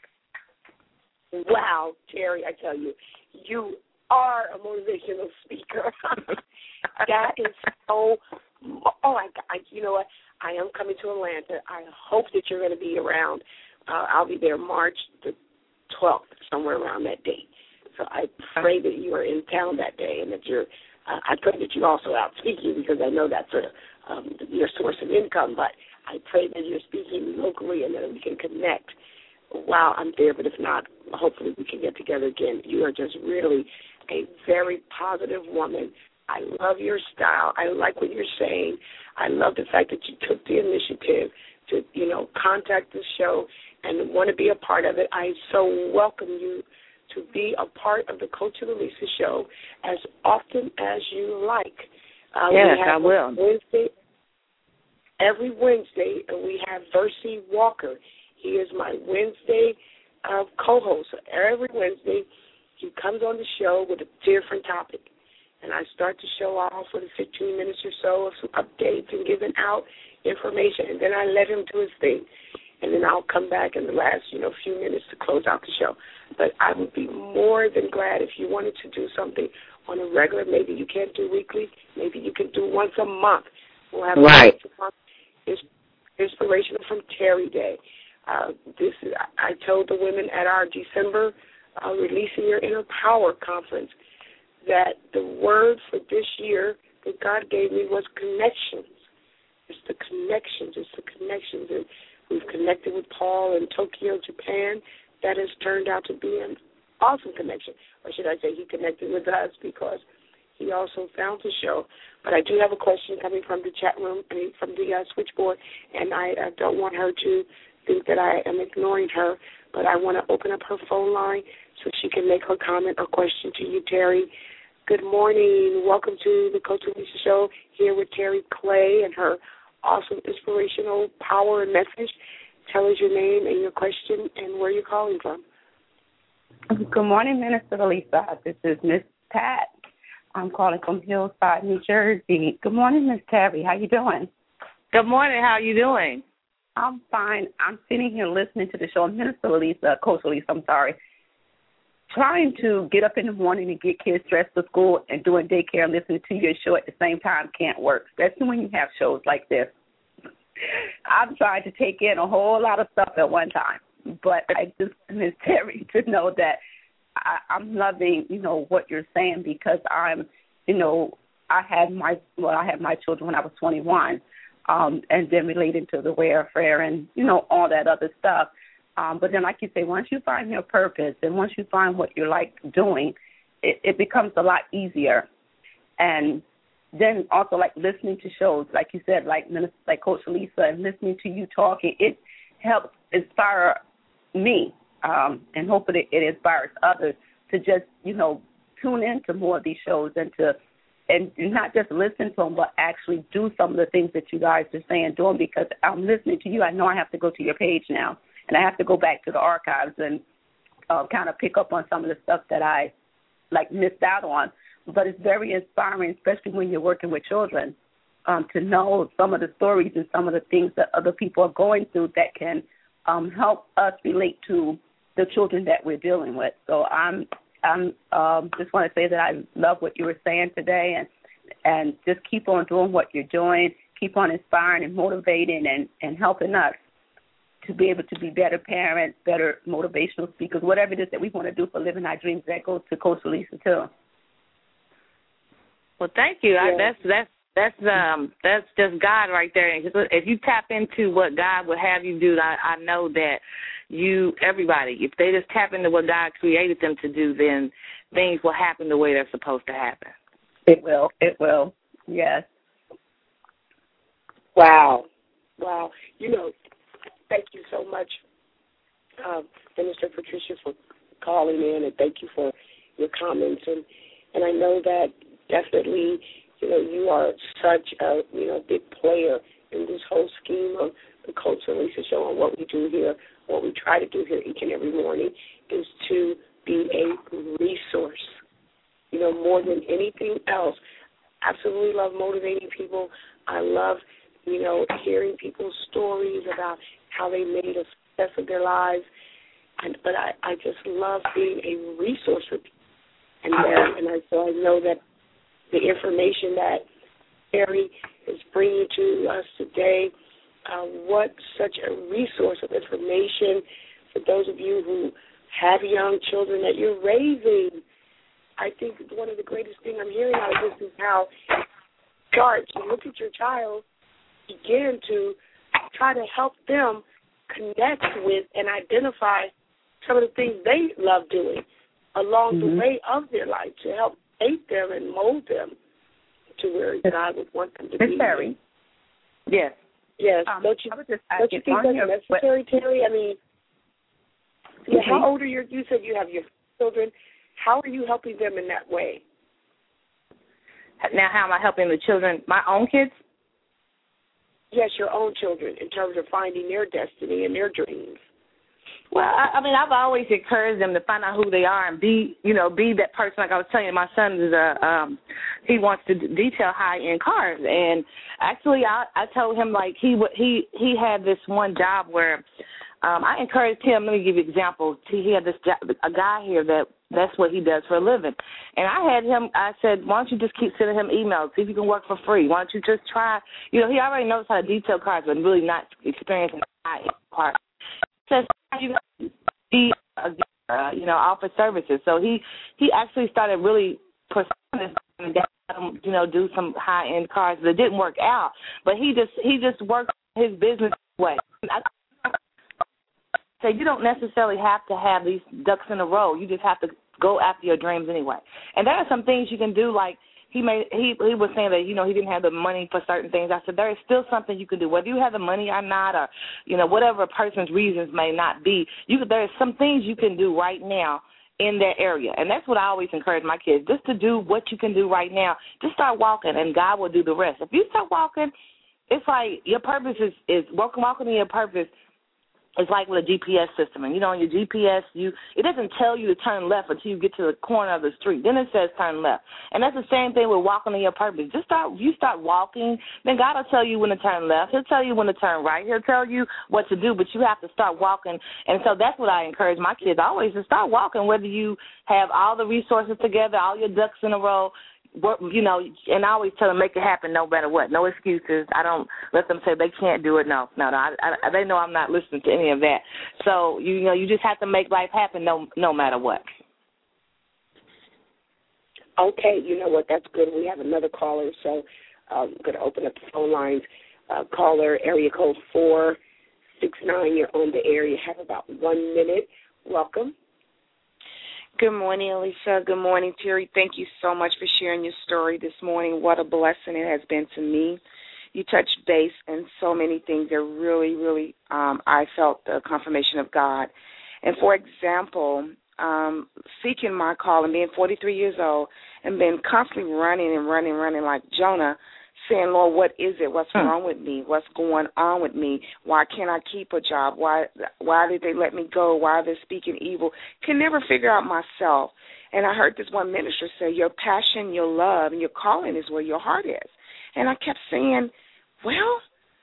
Wow, Terry, I tell you, you are a motivational speaker. That is so, oh, my God, you know what? I am coming to Atlanta. I hope that you're going to be around. Uh, I'll be there March the twelfth, somewhere around that date. So I pray that you are in town that day, and that you're, uh, I pray that you're also out speaking, because I know that's sort of um, your source of income, but I pray that you're speaking locally and that we can connect while I'm there, but if not, hopefully we can get together again. You are just really a very positive woman. I love your style. I like what you're saying. I love the fact that you took the initiative to, you know, contact the show and want to be a part of it. I so welcome you to be a part of the Coach Lisa show as often as you like. Uh, yes, I will. Wednesday, every Wednesday, and we have Versi Walker. He is my Wednesday uh, co-host. So every Wednesday, he comes on the show with a different topic. And I start the show off with fifteen minutes or so of some updates and giving out information. And then I let him do his thing. And then I'll come back in the last, you know, few minutes to close out the show. But I would be more than glad if you wanted to do something on a regular. Maybe you can't do weekly. Maybe you can do once a month. We'll have right. once a month. It's inspirational from Terry Day. Uh, this is, I told the women at our December uh, Releasing Your Inner Power conference that the word for this year that God gave me was connections. It's the connections. It's the connections. And we've connected with Paul in Tokyo, Japan. That has turned out to be an awesome connection. Or should I say he connected with us because he also found the show. But I do have a question coming from the chat room, I mean, from the uh, switchboard, and I uh, don't want her to think that I am ignoring her, but I want to open up her phone line so she can make her comment or question to you, Terry. Good morning. Welcome to the Coach Lisa Show, here with Terry Clay and her awesome inspirational power and message. Tell us your name and your question and where you're calling from. Good morning, Minister Lisa. This is Miss Pat. I'm calling from Hillside, New Jersey. Good morning, Miss Terry. How you doing? Good morning. How are you doing? I'm fine. I'm sitting here listening to the show. Minister Lisa, Coach Lisa, I'm sorry. Trying to get up in the morning and get kids dressed for school and doing daycare and listening to your show at the same time can't work, especially when you have shows like this. I'm trying to take in a whole lot of stuff at one time. But I just want Miz Terry to know that I, I'm loving, you know, what you're saying, because I'm, you know, I had my, well, I had my children when I was twenty-one, um, and then relating to the welfare and, you know, all that other stuff. Um, but then, like you say, once you find your purpose and once you find what you like doing, it, it becomes a lot easier. And then also, like, listening to shows, like you said, like like Coach Lisa, and listening to you talking, it helps inspire me, um, and hopefully it inspires others to just, you know, tune into more of these shows and to and not just listen to them, but actually do some of the things that you guys are saying, doing, because I'm listening to you. I know I have to go to your page now, and I have to go back to the archives and uh, kind of pick up on some of the stuff that I, like, missed out on. But it's very inspiring, especially when you're working with children, um, to know some of the stories and some of the things that other people are going through that can um, help us relate to the children that we're dealing with. So I'm I'm um, just want to say that I love what you were saying today, and and just keep on doing what you're doing. Keep on inspiring and motivating and, and helping us to be able to be better parents, better motivational speakers, whatever it is that we want to do for living our dreams. That goes to Coach Lisa too. Well, thank you. Yeah. I, that's that's that's um that's just God right there. If you tap into what God would have you do, I, I know that you, everybody, if they just tap into what God created them to do, then things will happen the way they're supposed to happen. It will. It will. Yes. Wow. Wow. You know, thank you so much, uh, Minister Patricia, for calling in, and thank you for your comments. And, and I know that definitely, you know, you are such a, you know, big player in this whole scheme of the Coach Lisa Show, and what we do here, what we try to do here each and every morning is to be a resource, you know, more than anything else. Absolutely love motivating people. I love, you know, hearing people's stories about how they made a success of their lives. And but I, I just love being a resource for people. And, uh, and I, so I know that the information that Terry is bringing to us today, uh, what such a resource of information for those of you who have young children that you're raising. I think one of the greatest things I'm hearing out of this is how start to look at your child, begin to try to help them connect with and identify some of the things they love doing along mm-hmm. the way of their life to help shape them and mold them to where God would want them to be. Terry. Yes. Yes. Um, don't you, I was just don't you think that's necessary, Terry? I mean, mm-hmm. yeah, how old are your, you said you have your children. How are you helping them in that way? Now, how am I helping the children, my own kids? Yes, your own children, in terms of finding their destiny and their dreams. Well, I, I mean, I've always encouraged them to find out who they are and be, you know, be that person. Like I was telling you, my son is a, um, he wants to detail high-end cars, and actually, I, I told him like he would, he he had this one job where um, I encouraged him. Let me give you an example. He, he had this job, a guy here that that's what he does for a living, and I had him. I said, why don't you just keep sending him emails, see if you can work for free? Why don't you just try? You know, he already knows how to detail cars, but really not experiencing high-end cars. Says you be uh, you know offer services. So he he actually started really pursuing this and you know do some high end cars. But it didn't work out. But he just he just worked his business way. I say you don't necessarily have to have these ducks in a row. You just have to go after your dreams anyway. And there are some things you can do like. He made he he was saying that, you know, he didn't have the money for certain things. I said, there is still something you can do. Whether you have the money or not, or, you know, whatever a person's reasons may not be, you there is some things you can do right now in that area. And that's what I always encourage my kids, just to do what you can do right now. Just start walking, and God will do the rest. If you start walking, it's like your purpose is, is walking, walking in your purpose. It's like with a G P S system. And, you know, on your G P S, you it doesn't tell you to turn left until you get to the corner of the street. Then it says turn left. And that's the same thing with walking in your purpose. Just start, you start walking, then God will tell you when to turn left. He'll tell you when to turn right. He'll tell you what to do, but you have to start walking. And so that's what I encourage my kids always, to start walking, whether you have all the resources together, all your ducks in a row. what, you know, and I always tell them make it happen no matter what. No excuses. I don't let them say they can't do it. No, no, no. I, I, they know I'm not listening to any of that. So, you know, you just have to make life happen no no matter what. Okay, you know what? That's good. We have another caller, so um, I'm going to open up the phone lines. Uh, caller, area code four six nine. You're on the air. You have about one minute. Welcome. Good morning, Alicia. Good morning, Terry. Thank you so much for sharing your story this morning. What a blessing it has been to me. You touched base in so many things that really, really, um, I felt the confirmation of God. And, for example, um, seeking my call and being forty-three years old and been constantly running and running, running like Jonah, saying, Lord, what is it? What's hmm. wrong with me? What's going on with me? Why can't I keep a job? Why why did they let me go? Why are they speaking evil? Can never figure out myself. And I heard this one minister say, your passion, your love, and your calling is where your heart is. And I kept saying, well,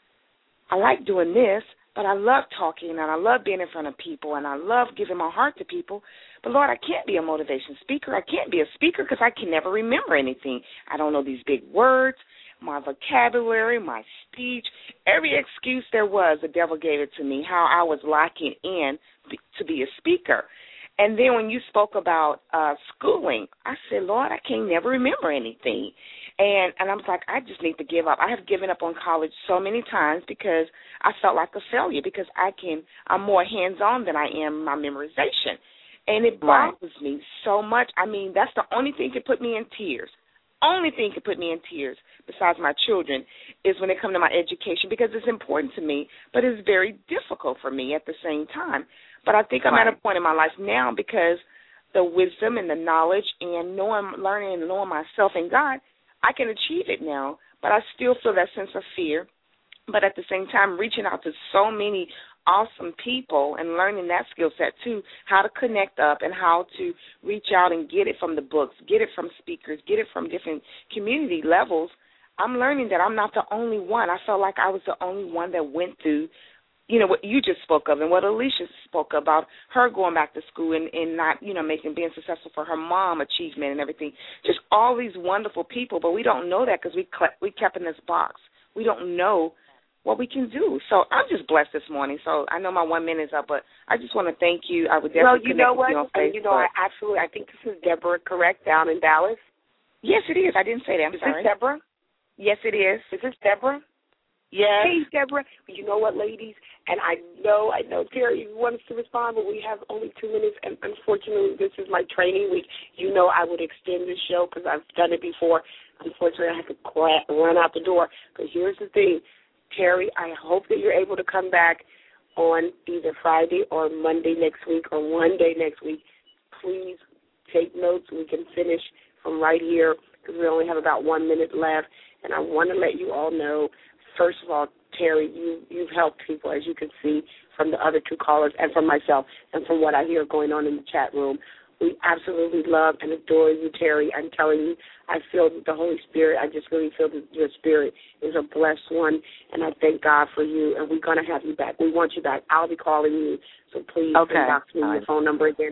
I like doing this, but I love talking, and I love being in front of people, and I love giving my heart to people. But, Lord, I can't be a motivation speaker. I can't be a speaker because I can never remember anything. I don't know these big words. My vocabulary, my speech, every excuse there was, the devil gave it to me, how I was lacking in to be a speaker. And then when you spoke about uh, schooling, I said, Lord, I can't never remember anything. And and I was like, I just need to give up. I have given up on college so many times because I felt like a failure because I can, I'm more hands-on than I am in my memorization. And it bothers right. me so much. I mean, that's the only thing that put me in tears. Only thing could put me in tears, besides my children, is when it comes to my education because it's important to me, but it's very difficult for me at the same time. But I think I'm right. at a point in my life now because the wisdom and the knowledge and knowing, learning and knowing myself and God, I can achieve it now, but I still feel that sense of fear. But at the same time, reaching out to so many awesome people and learning that skill set too, how to connect up and how to reach out and get it from the books, get it from speakers, get it from different community levels. I'm learning that I'm not the only one. I felt like I was the only one that went through, you know, what you just spoke of and what Alicia spoke about, her going back to school and, and not, you know, making, being successful for her mom, achievement and everything. Just all these wonderful people, but we don't know that because we, we kept in this box. We don't know what we can do. So I'm just blessed this morning. So I know my one minute is up, but I just want to thank you. I would definitely well, you connect know with what? you on Facebook. You know, I absolutely, I think this is Deborah, correct, down in Dallas? Yes, it is. I didn't say that. I'm is sorry. Is this Deborah? Yes, it is. Is this Deborah? Yes. Hey, Deborah. You know what, ladies? And I know, I know, Terry wants to respond, but we have only two minutes, and unfortunately, this is like training week. You know I would extend this show because I've done it before. Unfortunately, I have to run out the door because here's the thing. Terry, I hope that you're able to come back on either Friday or Monday next week or one day next week. Please take notes. We can finish from right here because we only have about one minute left. And I want to let you all know, first of all, Terry, you, you've helped people, as you can see from the other two callers and from myself and from what I hear going on in the chat room. We absolutely love and adore you, Terry. I'm telling you, I feel the Holy Spirit. I just really feel that your spirit is a blessed one, and I thank God for you, and we're going to have you back. We want you back. I'll be calling you, so please okay. inbox me your phone number again.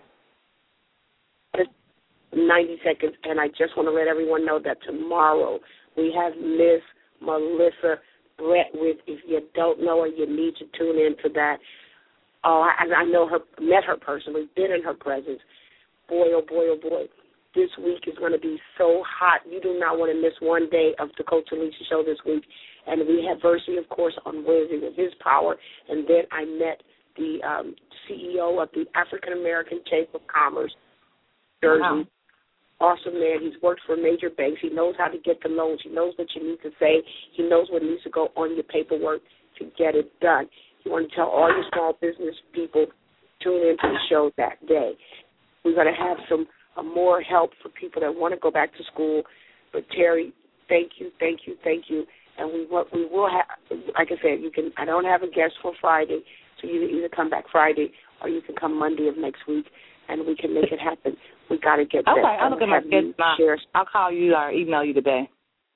ninety seconds, and I just want to let everyone know that tomorrow we have Miss Melissa Brett with. If you don't know her, you need to tune in to that. Oh, I, I know her, met her personally, been in her presence. Boy, oh boy, oh boy, this week is going to be so hot. You do not want to miss one day of the Coach Alicia Show this week. And we have Versi, of course, on Wednesday with his power. And then I met the um, C E O of the African American Chamber of Commerce, Jersey. Wow. Awesome man. He's worked for major banks. He knows how to get the loans. He knows what you need to say. He knows what needs to go on your paperwork to get it done. You want to tell all your small business people, tune into the show that day. We're going to have some uh, more help for people that want to go back to school. But, Terry, thank you, thank you, thank you. And we want, we will have, like I said, you can. I don't have a guest for Friday, so you can either come back Friday or you can come Monday of next week, and we can make it happen. We got to get okay, that. I'll look at my schedule. I'll call you or email you today.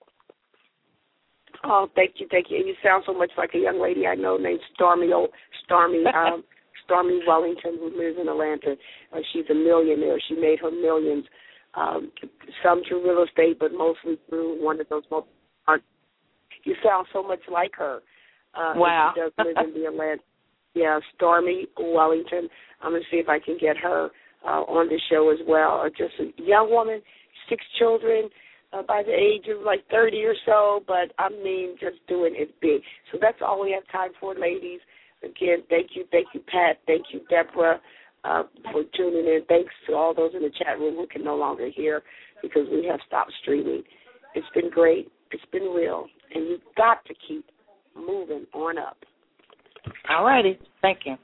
Oh, thank you, thank you. And you sound so much like a young lady I know named Stormy, old Stormy, um, Stormy Wellington, who lives in Atlanta. Uh, she's a millionaire. She made her millions um, some through real estate, but mostly through one of those. You sound so much like her. Uh, wow. She does live in the Atlanta. Yeah, Stormy Wellington. I'm going to see if I can get her uh, on the show as well. Uh, just a young woman, six children, uh, by the age of like thirty or so, but I mean just doing it big. So that's all we have time for, ladies. Again, thank you, thank you, Pat. Thank you, Deborah, uh, for tuning in. Thanks to all those in the chat room who can no longer hear because we have stopped streaming. It's been great. It's been real. And you've got to keep moving on up. All righty. Thank you.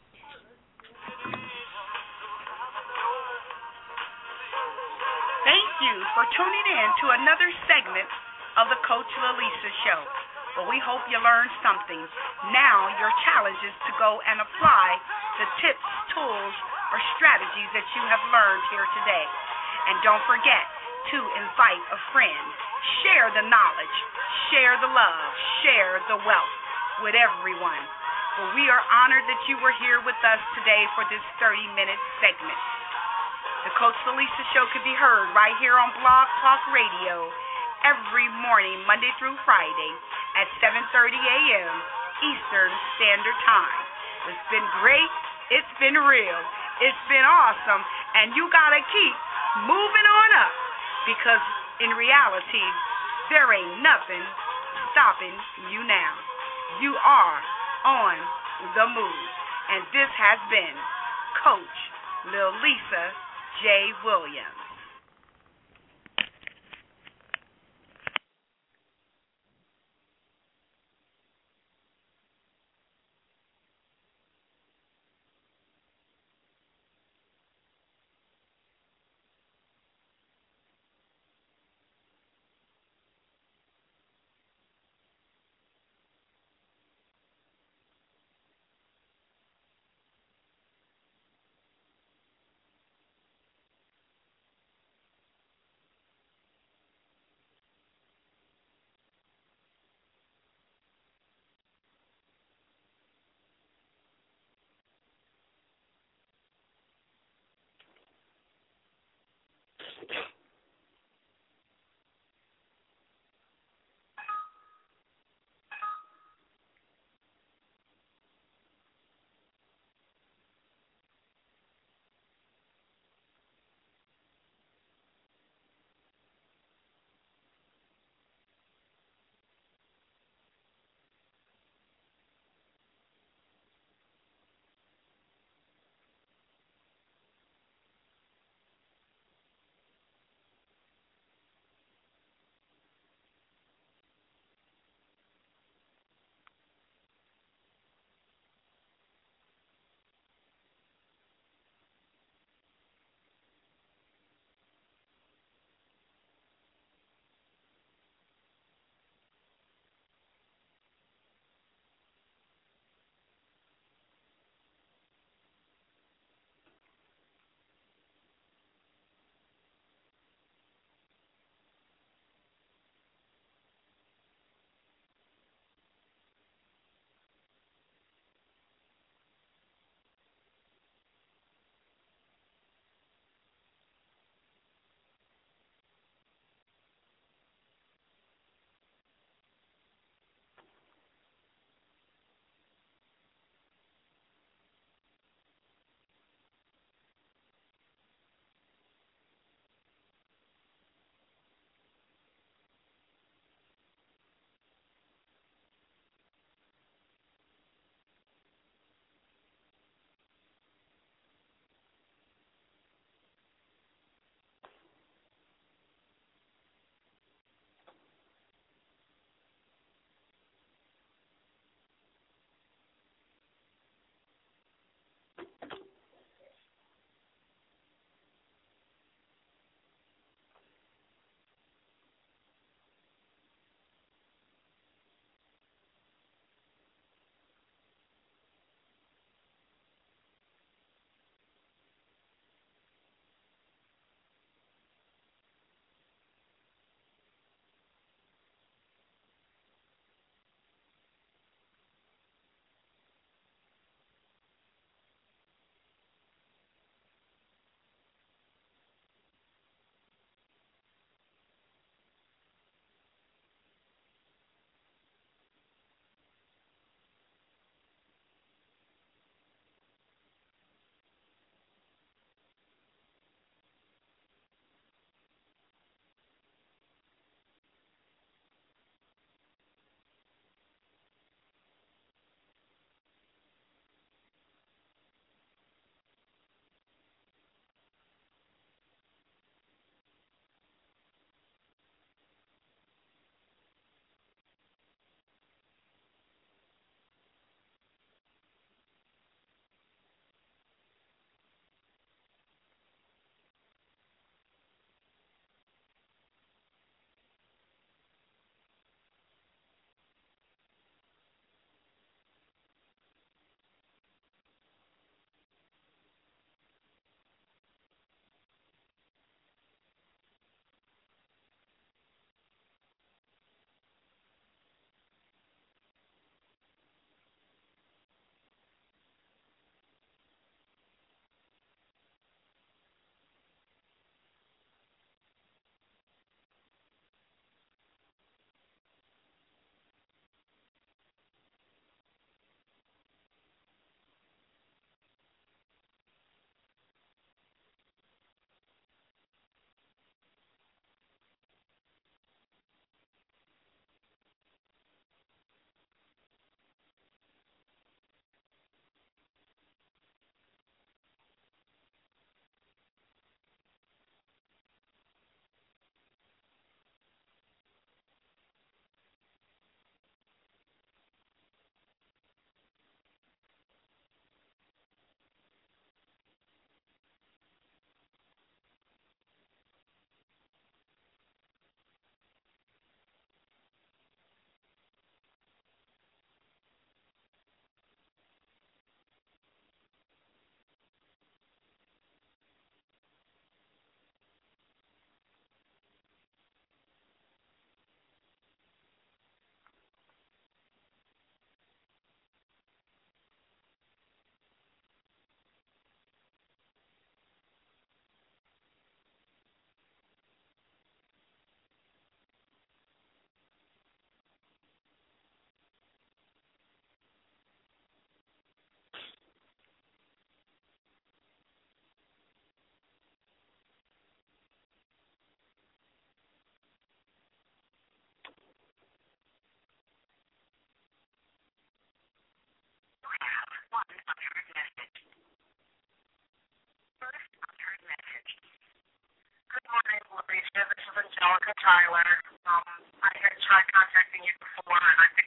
Thank you for tuning in to another segment of the Coach Lalisa Show. Well, we hope you learned something. Now your challenge is to go and apply the tips, tools, or strategies that you have learned here today. And don't forget to invite a friend. Share the knowledge, share the love, share the wealth with everyone. Well, we are honored that you were here with us today for this thirty-minute segment. The Coach Lalisa Show can be heard right here on Blog Talk Radio every morning, Monday through Friday at seven thirty a.m. Eastern Standard Time. It's been great. It's been real. It's been awesome. And you got to keep moving on up because in reality, there ain't nothing stopping you now. You are on the move. And this has been Coach Lalisa J. Williams. Angelica Tyler. Um, I had tried contacting you before, and I think